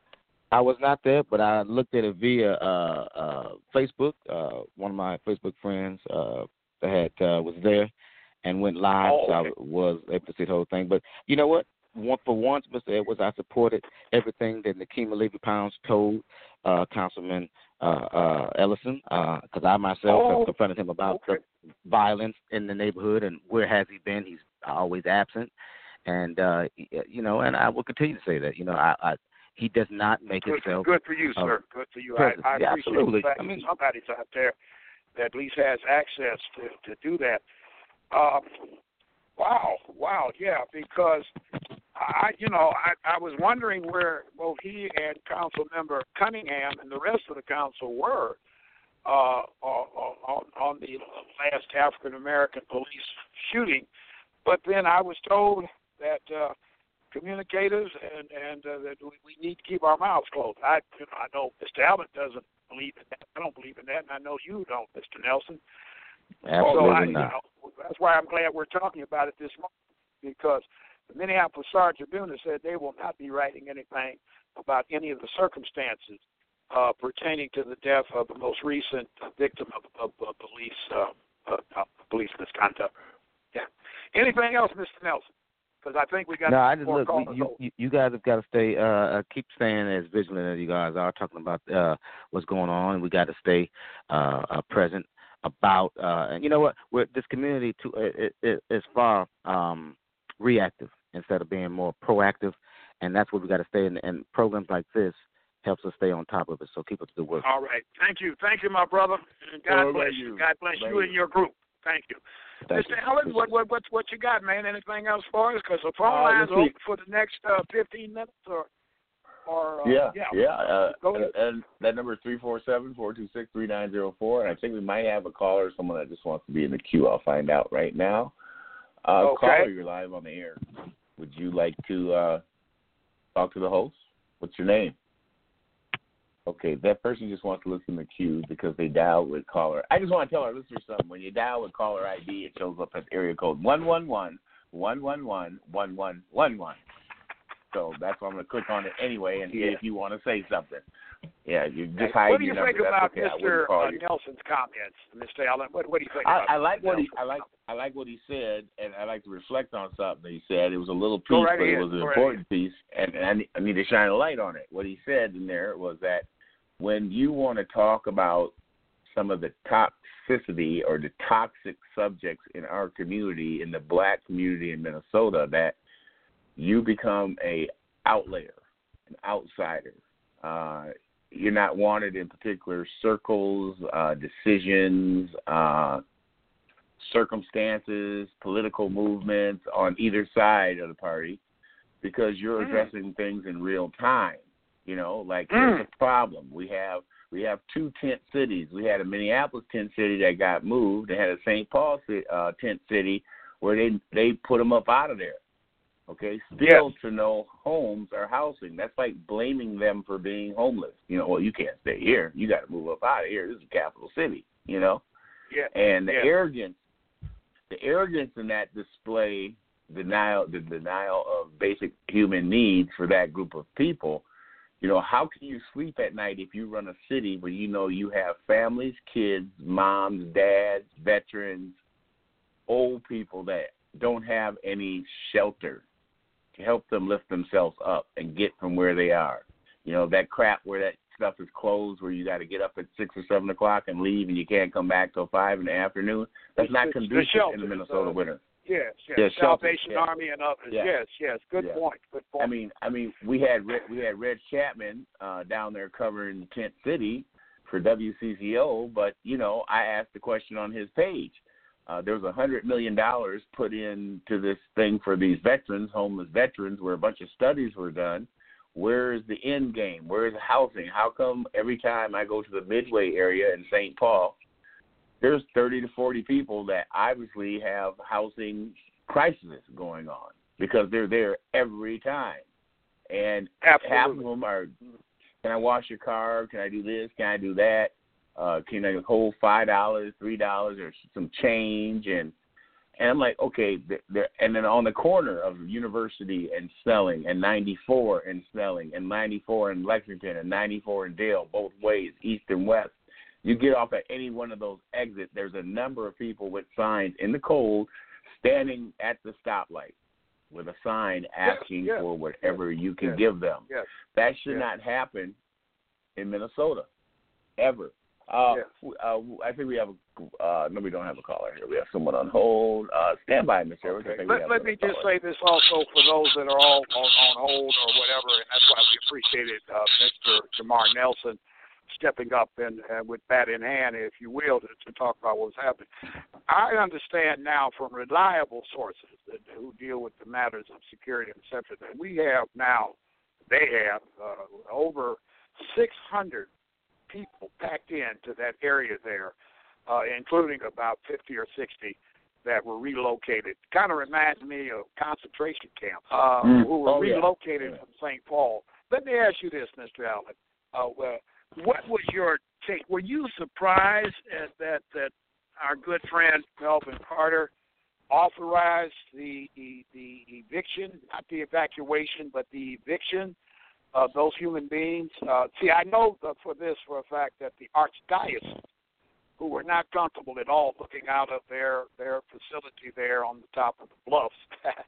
I was not there, but I looked at it via uh, uh, Facebook. Uh, one of my Facebook friends uh, had uh, was there and went live, oh, so okay. I was able to see the whole thing. But you know what? One, for once, Mister Edwards, I supported everything that Nikema Levy-Pounds told uh, Councilman uh, uh, Ellison, because uh, I myself oh, have confronted him about okay. the violence in the neighborhood and where has he been. He's always absent. And, uh, you know, and I will continue to say that. You know, I, I he does not make good, himself. Good for you, sir. Good for you. I, I yeah, appreciate absolutely. the fact I mean, that somebody's out there that at least has access to, to do that. Uh, wow, wow, yeah, because I, you know, I, I was wondering where both he and Council Member Cunningham and the rest of the council were uh, on, on the last African American police shooting, but then I was told that uh, communicators and and uh, that we, we need to keep our mouths closed. I, you know, I know Mister Abbott doesn't believe in that. I don't believe in that, and I know you don't, Mister Nelson. Absolutely so I, not. You know, that's why I'm glad we're talking about it this morning, because the Minneapolis Star-Tribune said they will not be writing anything about any of the circumstances uh, pertaining to the death of the most recent victim of, of, of police uh, uh, police misconduct. Yeah. Anything else, Mister Nelson? Because I think we got no. I just more look. calls. We, you, you guys have got to stay. Uh, keep staying as vigilant as you guys are, talking about uh, what's going on, and we got to stay uh, uh, present about. Uh, and you know what? We're, this community too it, it, is far um, reactive instead of being more proactive, and that's what we got to stay in. And programs like this helps us stay on top of it. So keep up the work. All right. Thank you. Thank you, my brother. And God oh, bless you. God bless you and your group. Thank you. Thank Mister you. Allen, what, what, what, what you got, man? Anything else for us? Because the phone uh, line's open for the next uh, fifteen minutes or, or uh, yeah, yeah. yeah. Uh, Go ahead. and, and that number is three four seven, four two six, three nine zero four. And I think we might have a caller, someone that just wants to be in the queue. I'll find out right now. Uh, Okay. Caller, you're live on the air. Would you like to uh, talk to the host? What's your name? Okay, that person just wants to listen to the queue because they dialed with caller. I just want to tell our listeners something. When you dial with caller I D, it shows up as area code one one one, one one one, one one one one. So that's why I'm going to click on it anyway and see Yeah. if you want to say something. Yeah, you just Hey, hide what do your you number. think That's about okay. I Mister wouldn't call Uh, you. Nelson's comments, Mister Allen? What, what do you think I, about I like Mister what he Nelson? I like I like what he said, and I like to reflect on something he said. It was a little piece, Go right but it ahead. was an Go right important piece, and, and I, need, I need to shine a light on it. What he said in there was that when you want to talk about some of the toxicity or the toxic subjects in our community, in the black community in Minnesota, that you become a outlier, an outsider. Uh, you're not wanted in particular circles, uh, decisions, uh, circumstances, political movements on either side of the party, because you're Mm. addressing things in real time. You know, like Mm. there's a problem. We have We have two tent cities. We had a Minneapolis tent city that got moved. They had a Saint Paul uh, tent city where they they put them up out of there. Okay, still yes. to no homes or housing. That's like blaming them for being homeless. You know, well, you can't stay here. You got to move up out of here. This is a capital city. You know, yeah. and the yeah. arrogance, the arrogance in that display, denial, the denial of basic human needs for that group of people. You know, how can you sleep at night if you run a city where you know you have families, kids, moms, dads, veterans, old people that don't have any shelter to help them lift themselves up and get from where they are? You know, that crap where that stuff is closed, where you got to get up at six or seven o'clock and leave, and you can't come back till five in the afternoon. That's not conducive in the Minnesota uh, winter. Yes, yes. yes Salvation yes. Army and others. Yes, yes. yes. Good yes. point. Good point. I mean, I mean, we had Red, we had Red Chapman uh, down there covering Tent City for W C C O, but you know, I asked the question on his page. Uh, there was a hundred million dollars put into this thing for these veterans, homeless veterans, where a bunch of studies were done. Where is the end game? Where is the housing? How come every time I go to the Midway area in Saint Paul, there's thirty to forty people that obviously have housing crisis going on because they're there every time. And Absolutely. half of them are, can I wash your car? Can I do this? Can I do that? Uh, can I hold five dollars, three dollars, or some change? And and I'm like, okay. They're, and then on the corner of University and Snelling, and ninety-four and Snelling, and ninety-four in Lexington, and ninety-four in Dale, both ways, east and west. You get off at any one of those exits, there's a number of people with signs in the cold standing at the stoplight with a sign asking yes, yes, for whatever yes, you can yes, give them. yes, that should yes. not happen in Minnesota, ever. Uh, yes. uh, I think we have a, uh, no, we don't have a caller here. We have someone on hold. Uh, stand by, Miz Harris. Okay. Let, let me just say this also for those that are all on, on hold or whatever, and that's why we appreciated uh, Mister Jamar Nelson stepping up and uh, with bat in hand, if you will, to, to talk about what's happening. I understand now from reliable sources that, who deal with the matters of security and et cetera, that we have now, they have uh, over six hundred people packed into that area there, uh, including about fifty or sixty that were relocated. Kind of reminds me of concentration camps uh, mm. who were oh, relocated yeah. from Saint Paul. Let me ask you this, Mister Allen. Uh, well, what was your take? Were you surprised at that that our good friend Melvin Carter authorized the, the the eviction, not the evacuation, but the eviction of those human beings? Uh, see, I know that for this for a fact that the archdiocese, who were not comfortable at all looking out of their their facility there on the top of the bluffs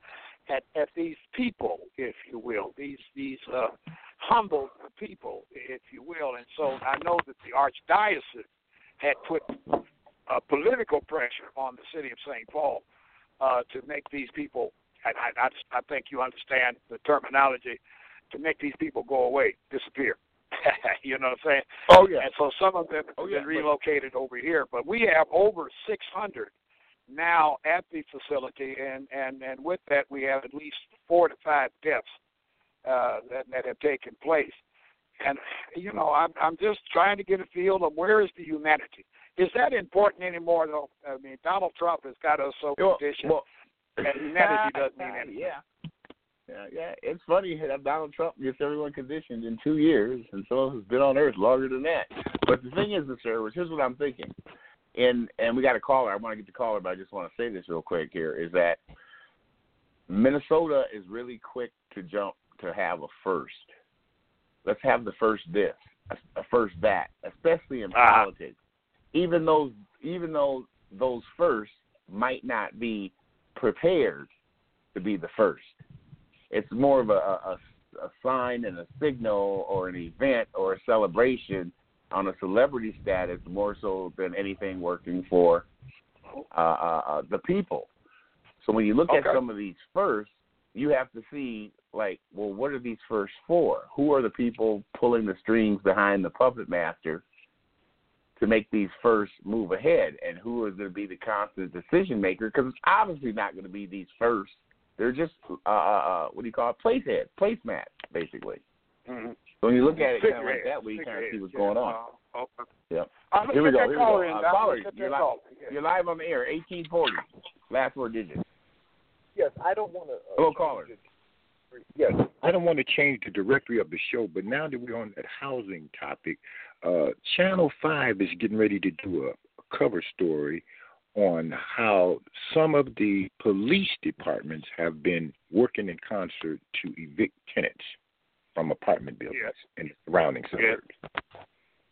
at, at these people, if you will, these these uh, humble people, if you will. And so I know that the archdiocese had put uh, political pressure on the city of Saint Paul uh, to make these people, I, I, I think you understand the terminology, to make these people go away, disappear. You know what I'm saying? Oh, yeah. And so some of them have oh, been yeah, relocated over here. But we have over six hundred now at the facility, and, and, and with that we have at least four to five deaths uh, that, that have taken place. And, you know, I'm, I'm just trying to get a feel of where is the humanity. Is that important anymore, though? I mean, Donald Trump has got us so conditioned well, that humanity doesn't mean anything. Yeah. Yeah, yeah, it's funny that Donald Trump gets everyone conditioned in two years, and someone who's been on Earth longer than that. But the thing is, Mister Edwards, here's what I'm thinking, and and we got a caller. I want to get the caller, but I just want to say this real quick here, is that Minnesota is really quick to jump to have a first. Let's have the first this, a, a first that, especially in ah. politics. Even those, even though those firsts might not be prepared to be the first. It's more of a, a, a sign and a signal or an event or a celebration on a celebrity status more so than anything working for uh, uh, the people. So when you look okay. at some of these firsts, you have to see, like, well, what are these firsts for? Who are the people pulling the strings behind the puppet master to make these firsts move ahead? And who is going to be the constant decision maker? Because it's obviously not going to be these firsts. They're just, uh, uh, what do you call it, place heads, placemats, basically. Mm-hmm. When you look at it kind of like Figurehead. that, we kind of see what's yeah. going on. Uh, okay. Yep. Uh, let's Here we get go. that Here we caller go. in, Uh, Don. caller, Let's get you're, that li- caller. Yeah. you're live on the air. eighteen forty. Last four digits. Yes, I don't want to. Uh, Hello, caller. Yes, I don't want to change the directory of the show, but now that we're on that housing topic, uh, Channel five is getting ready to do a, a cover story on how some of the police departments have been working in concert to evict tenants from apartment buildings Yes. in the surrounding suburbs. Yes.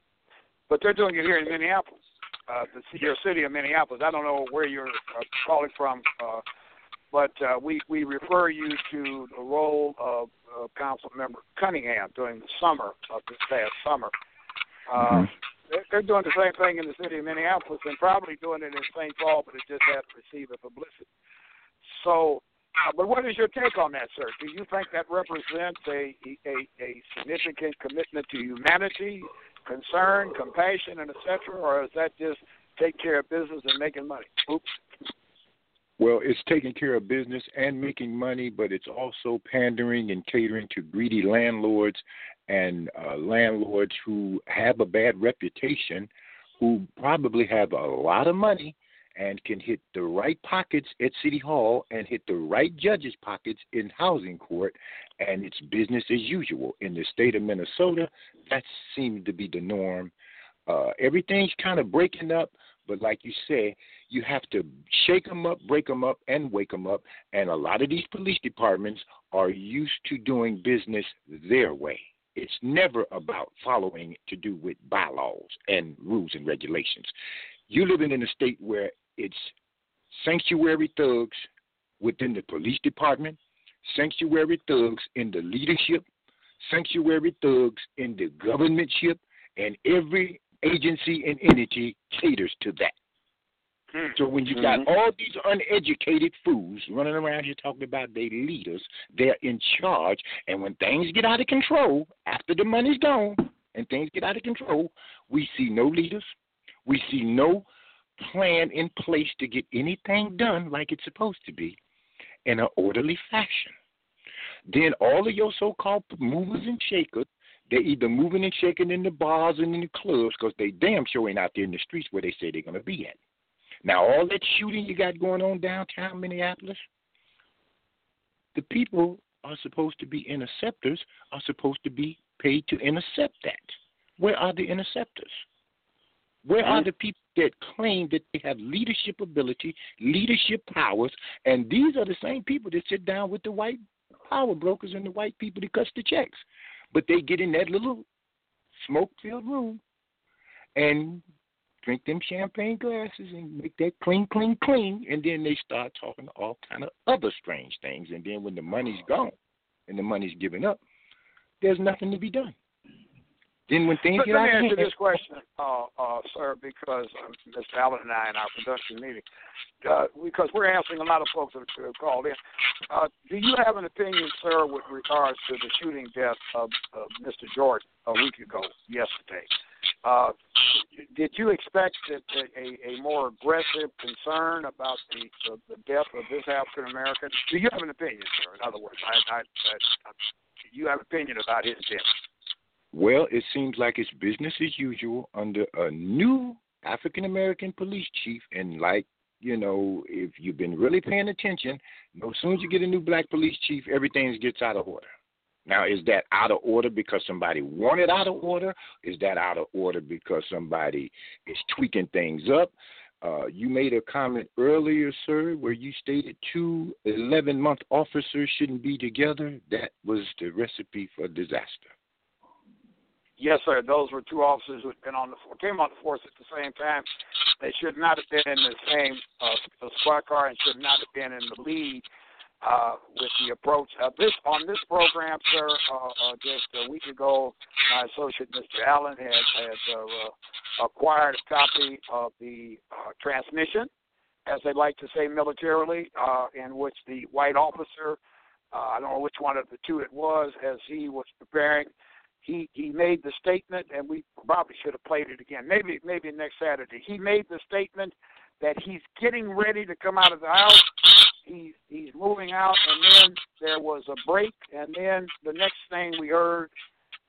But they're doing it here in Minneapolis, uh, the your city of Minneapolis. I don't know where you're uh, calling from, uh, but uh, we, we refer you to the role of uh, Council Member Cunningham during the summer of this past summer. Uh, Mm-hmm. they're, they're doing the same thing in the city of Minneapolis and probably doing it in Saint Paul, but it just hasn't received the publicity. So, uh, but what is your take on that, sir? Do you think that represents a, a, a significant commitment to humanity, concern, compassion, and et cetera, or is that just take care of business and making money? Oops. Well, it's taking care of business and making money, but it's also pandering and catering to greedy landlords and uh, landlords who have a bad reputation, who probably have a lot of money and can hit the right pockets at City Hall and hit the right judges' pockets in housing court, and it's business as usual. In the state of Minnesota, that seems to be the norm. Uh, everything's kind of breaking up, but like you say, you have to shake them up, break them up, and wake them up, and a lot of these police departments are used to doing business their way. It's never about following to do with bylaws and rules and regulations. You're living in a state where it's sanctuary thugs within the police department, sanctuary thugs in the leadership, sanctuary thugs in the governmentship, and every agency and entity caters to that. So when you got Mm-hmm. all these uneducated fools running around here talking about their leaders, they're in charge, and when things get out of control, after the money's gone and things get out of control, we see no leaders, we see no plan in place to get anything done like it's supposed to be in an orderly fashion. Then all of your so-called movers and shakers, they're either moving and shaking in the bars and in the clubs because they damn sure ain't out there in the streets where they say they're going to be at. Now, all that shooting you got going on downtown Minneapolis, the people are supposed to be interceptors, are supposed to be paid to intercept that. Where are the interceptors? Where are the people that claim that they have leadership ability, leadership powers, and these are the same people that sit down with the white power brokers and the white people that cuts the checks. But they get in that little smoke-filled room and drink them champagne glasses and make that clean, clean, clean, and then they start talking all kind of other strange things. And then when the money's gone and the money's given up, there's nothing to be done. Then when things Let, get let out me of ask you hand, this question, uh, uh, sir, because uh, Mister Allen and I in our production meeting, uh, because we're answering a lot of folks that have called in. Uh, do you have an opinion, sir, with regards to the shooting death of, of Mister Jordan a week ago, yesterday? Uh, did you expect that a, a more aggressive concern about the, the, the death of this African American? Do you have an opinion, sir? In other words, I, I, I, I, do you have an opinion about his death? well, it seems like it's business as usual under a new African-American police chief. And like, you know, if you've been really paying attention, you know, as soon as you get a new black police chief, everything gets out of order. Now, is that out of order because somebody wanted out of order? Is that out of order because somebody is tweaking things up? Uh, you made a comment earlier, sir, where you stated two eleven-month officers shouldn't be together. That was the recipe for disaster. Yes, sir. Those were two officers who had been on the came on the force at the same time. They should not have been in the same uh, squad car and should not have been in the lead uh, with the approach. Uh, this on this program, sir, uh, uh, just a week ago, my associate Mister Allen had had uh, uh, acquired a copy of the uh, transmission, as they like to say militarily, uh, in which the white officer, uh, I don't know which one of the two it was, as he was preparing. He he made the statement, and we probably should have played it again. Maybe maybe next Saturday. He made the statement that he's getting ready to come out of the house. He's he's moving out, and then there was a break, and then the next thing we heard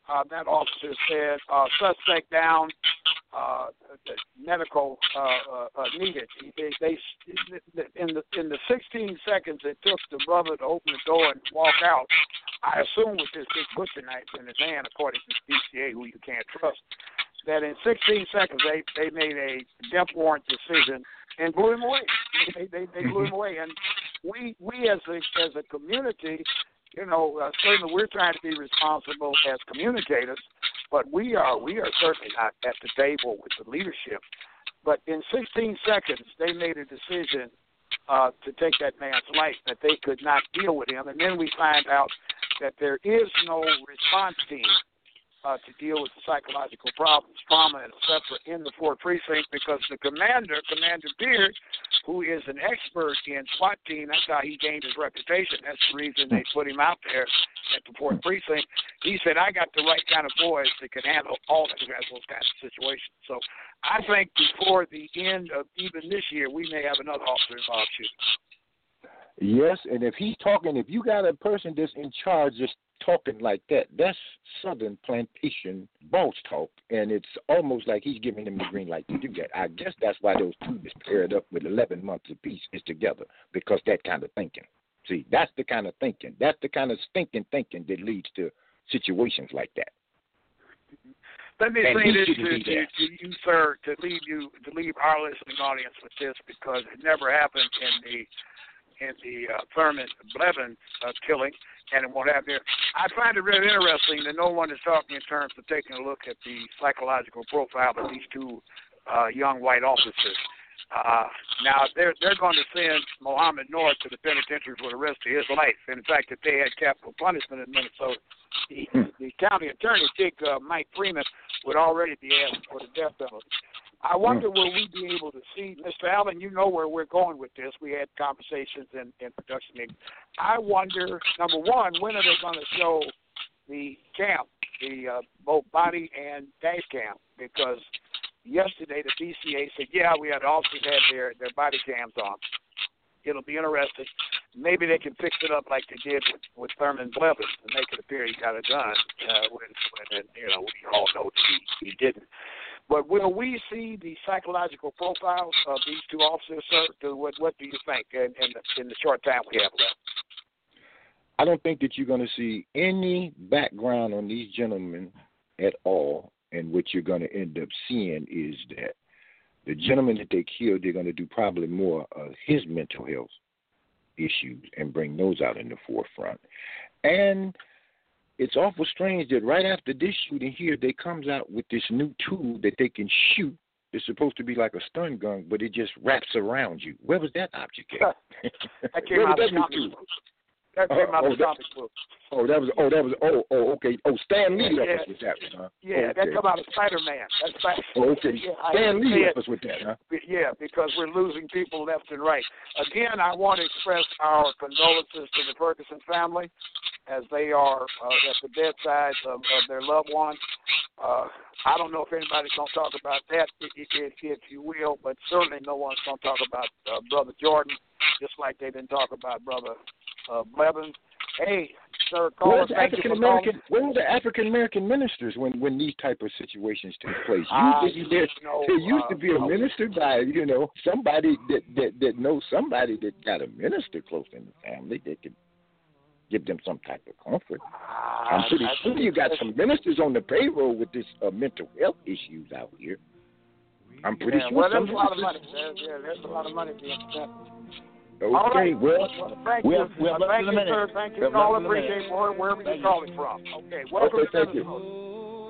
uh, that officer said, uh, suspect down, uh, medical uh, uh, uh, needed. They, they, in the in the sixteen seconds it took the brother to open the door and walk out, I assume with this big butcher knife in his hand, according to the D C A, who you can't trust, that in sixteen seconds they, they made a death warrant decision and blew him away. They they, they blew him away, and we we as a as a community, you know, uh, certainly we're trying to be responsible as communicators, but we are we are certainly not at the table with the leadership. But in sixteen seconds, they made a decision uh, to take that man's life, that they could not deal with him, and then we find out that there is no response team Uh, to deal with the psychological problems, trauma, et cetera, in the fourth precinct, because the commander, Commander Beard, who is an expert in SWAT team, that's how he gained his reputation. That's the reason they put him out there at the fourth precinct. He said, I got the right kind of boys that can handle all those kinds of situations. So I think before the end of even this year, we may have another officer involved shooting. Yes, and if he's talking, if you got a person that's in charge just talking like that, that's Southern plantation boss talk, and it's almost like he's giving them the green light to do that. I guess that's why those two is paired up with eleven months apiece is together, because that kind of thinking. See, that's the kind of thinking. That's the kind of stinking thinking that leads to situations like that. Let me And say he this to, shouldn't to, do that. to you, sir, to leave you to leave our listening audience with this, because it never happened in the in the uh, Thurman Blevins uh, killing, and it won't happen here. I find it really interesting that no one is talking in terms of taking a look at the psychological profile of these two uh, young white officers. Uh, now, they're they're going to send Mohammed North to the penitentiary for the rest of his life. And in fact, if they had capital punishment in Minnesota, the, the county attorney, Dick uh, Mike Freeman, would already be asking for the death penalty. I wonder, will we be able to see, Mister Allen, you know where we're going with this. We had conversations in, in production meetings. I wonder, number one, when are they going to show the camp, the uh, both body and dash cam? Because yesterday the D C A said, yeah, we had officers had their, their body cams on. It'll be interesting. Maybe they can fix it up like they did with, with Thurman Blevins and make it appear he got it done uh, when, when, you know, we all know that he, he didn't. But will we see the psychological profiles of these two officers, sir? What, what do you think in, in, the, in the short time we have left? I don't think that you're going to see any background on these gentlemen at all, and what you're going to end up seeing is that the gentleman that they killed, they're going to do probably more of his mental health issues and bring those out in the forefront. And it's awful strange that right after this shooting here, they comes out with this new tool that they can shoot. It's supposed to be like a stun gun, but it just wraps around you. Where was that object at? That came out of the comic book. That came out of the comic book. Oh, that was, oh, that was, oh, oh, okay. Oh, Stan Lee yeah, left us with that one, huh? Yeah, okay. that come out of Spider-Man. That's Spider- oh, okay. Yeah, Stan Lee left it. us with that, huh? Yeah, because we're losing people left and right. Again, I want to express our condolences to the Ferguson family as they are uh, at the bedside of, of their loved one. Uh, I don't know if anybody's going to talk about that, if, if, if you will, but certainly no one's going to talk about uh, Brother Jordan, just like they didn't talk about Brother uh, Blevins. Hey, sir, caller, where's the thank African you for American? calling. Where are the African American ministers when, when these type of situations take place? Uh, Usually there, no, there used uh, to be a no. minister by you know somebody that, that that knows somebody that got a minister close in the family that could give them some type of comfort. Uh, I'm pretty I sure think you got that's- some ministers on the payroll with this uh, mental health issues out here. I'm pretty yeah, sure. well, some there's a lot of money. ministers- There's, yeah, there's a lot of money being spent. Okay, All right. well, Well, thank we you. have- we have Uh, less thank than a you, minute. sir. Thank We you, have caller. less than a minute. Appreciate more wherever Thank you're you. calling from. Okay, welcome Okay, to thank you. Minnesota.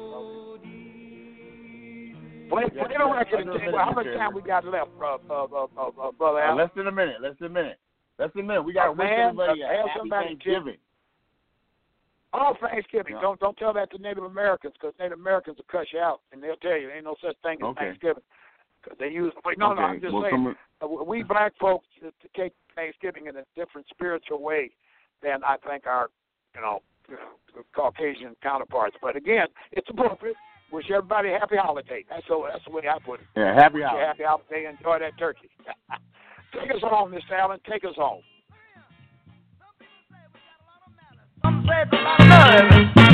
Play, play the record and tell how much time we got left, uh, uh, uh, uh, uh, Brother Uh, Al. less than a minute. Less than a minute. Less than a minute. We got to Oh, wish man, everybody uh, a have happy somebody Thanksgiving. Oh, Thanksgiving. Yeah. Don't don't tell that to Native Americans, because Native Americans will cuss you out, and they'll tell you ain't no such thing as Okay. Thanksgiving. Because they use wait, no, okay. no. I'm just well, saying. Some, Uh, we black folks to, to take Thanksgiving in a different spiritual way than I think our, you know, Caucasian counterparts. But again, it's appropriate. Wish everybody a happy holiday. That's the, that's the way I put it. yeah, happy Wish you a holiday. happy holiday. Enjoy that turkey. Take us home, Mister Allen. Take us home. Some say it's a lot of nerve.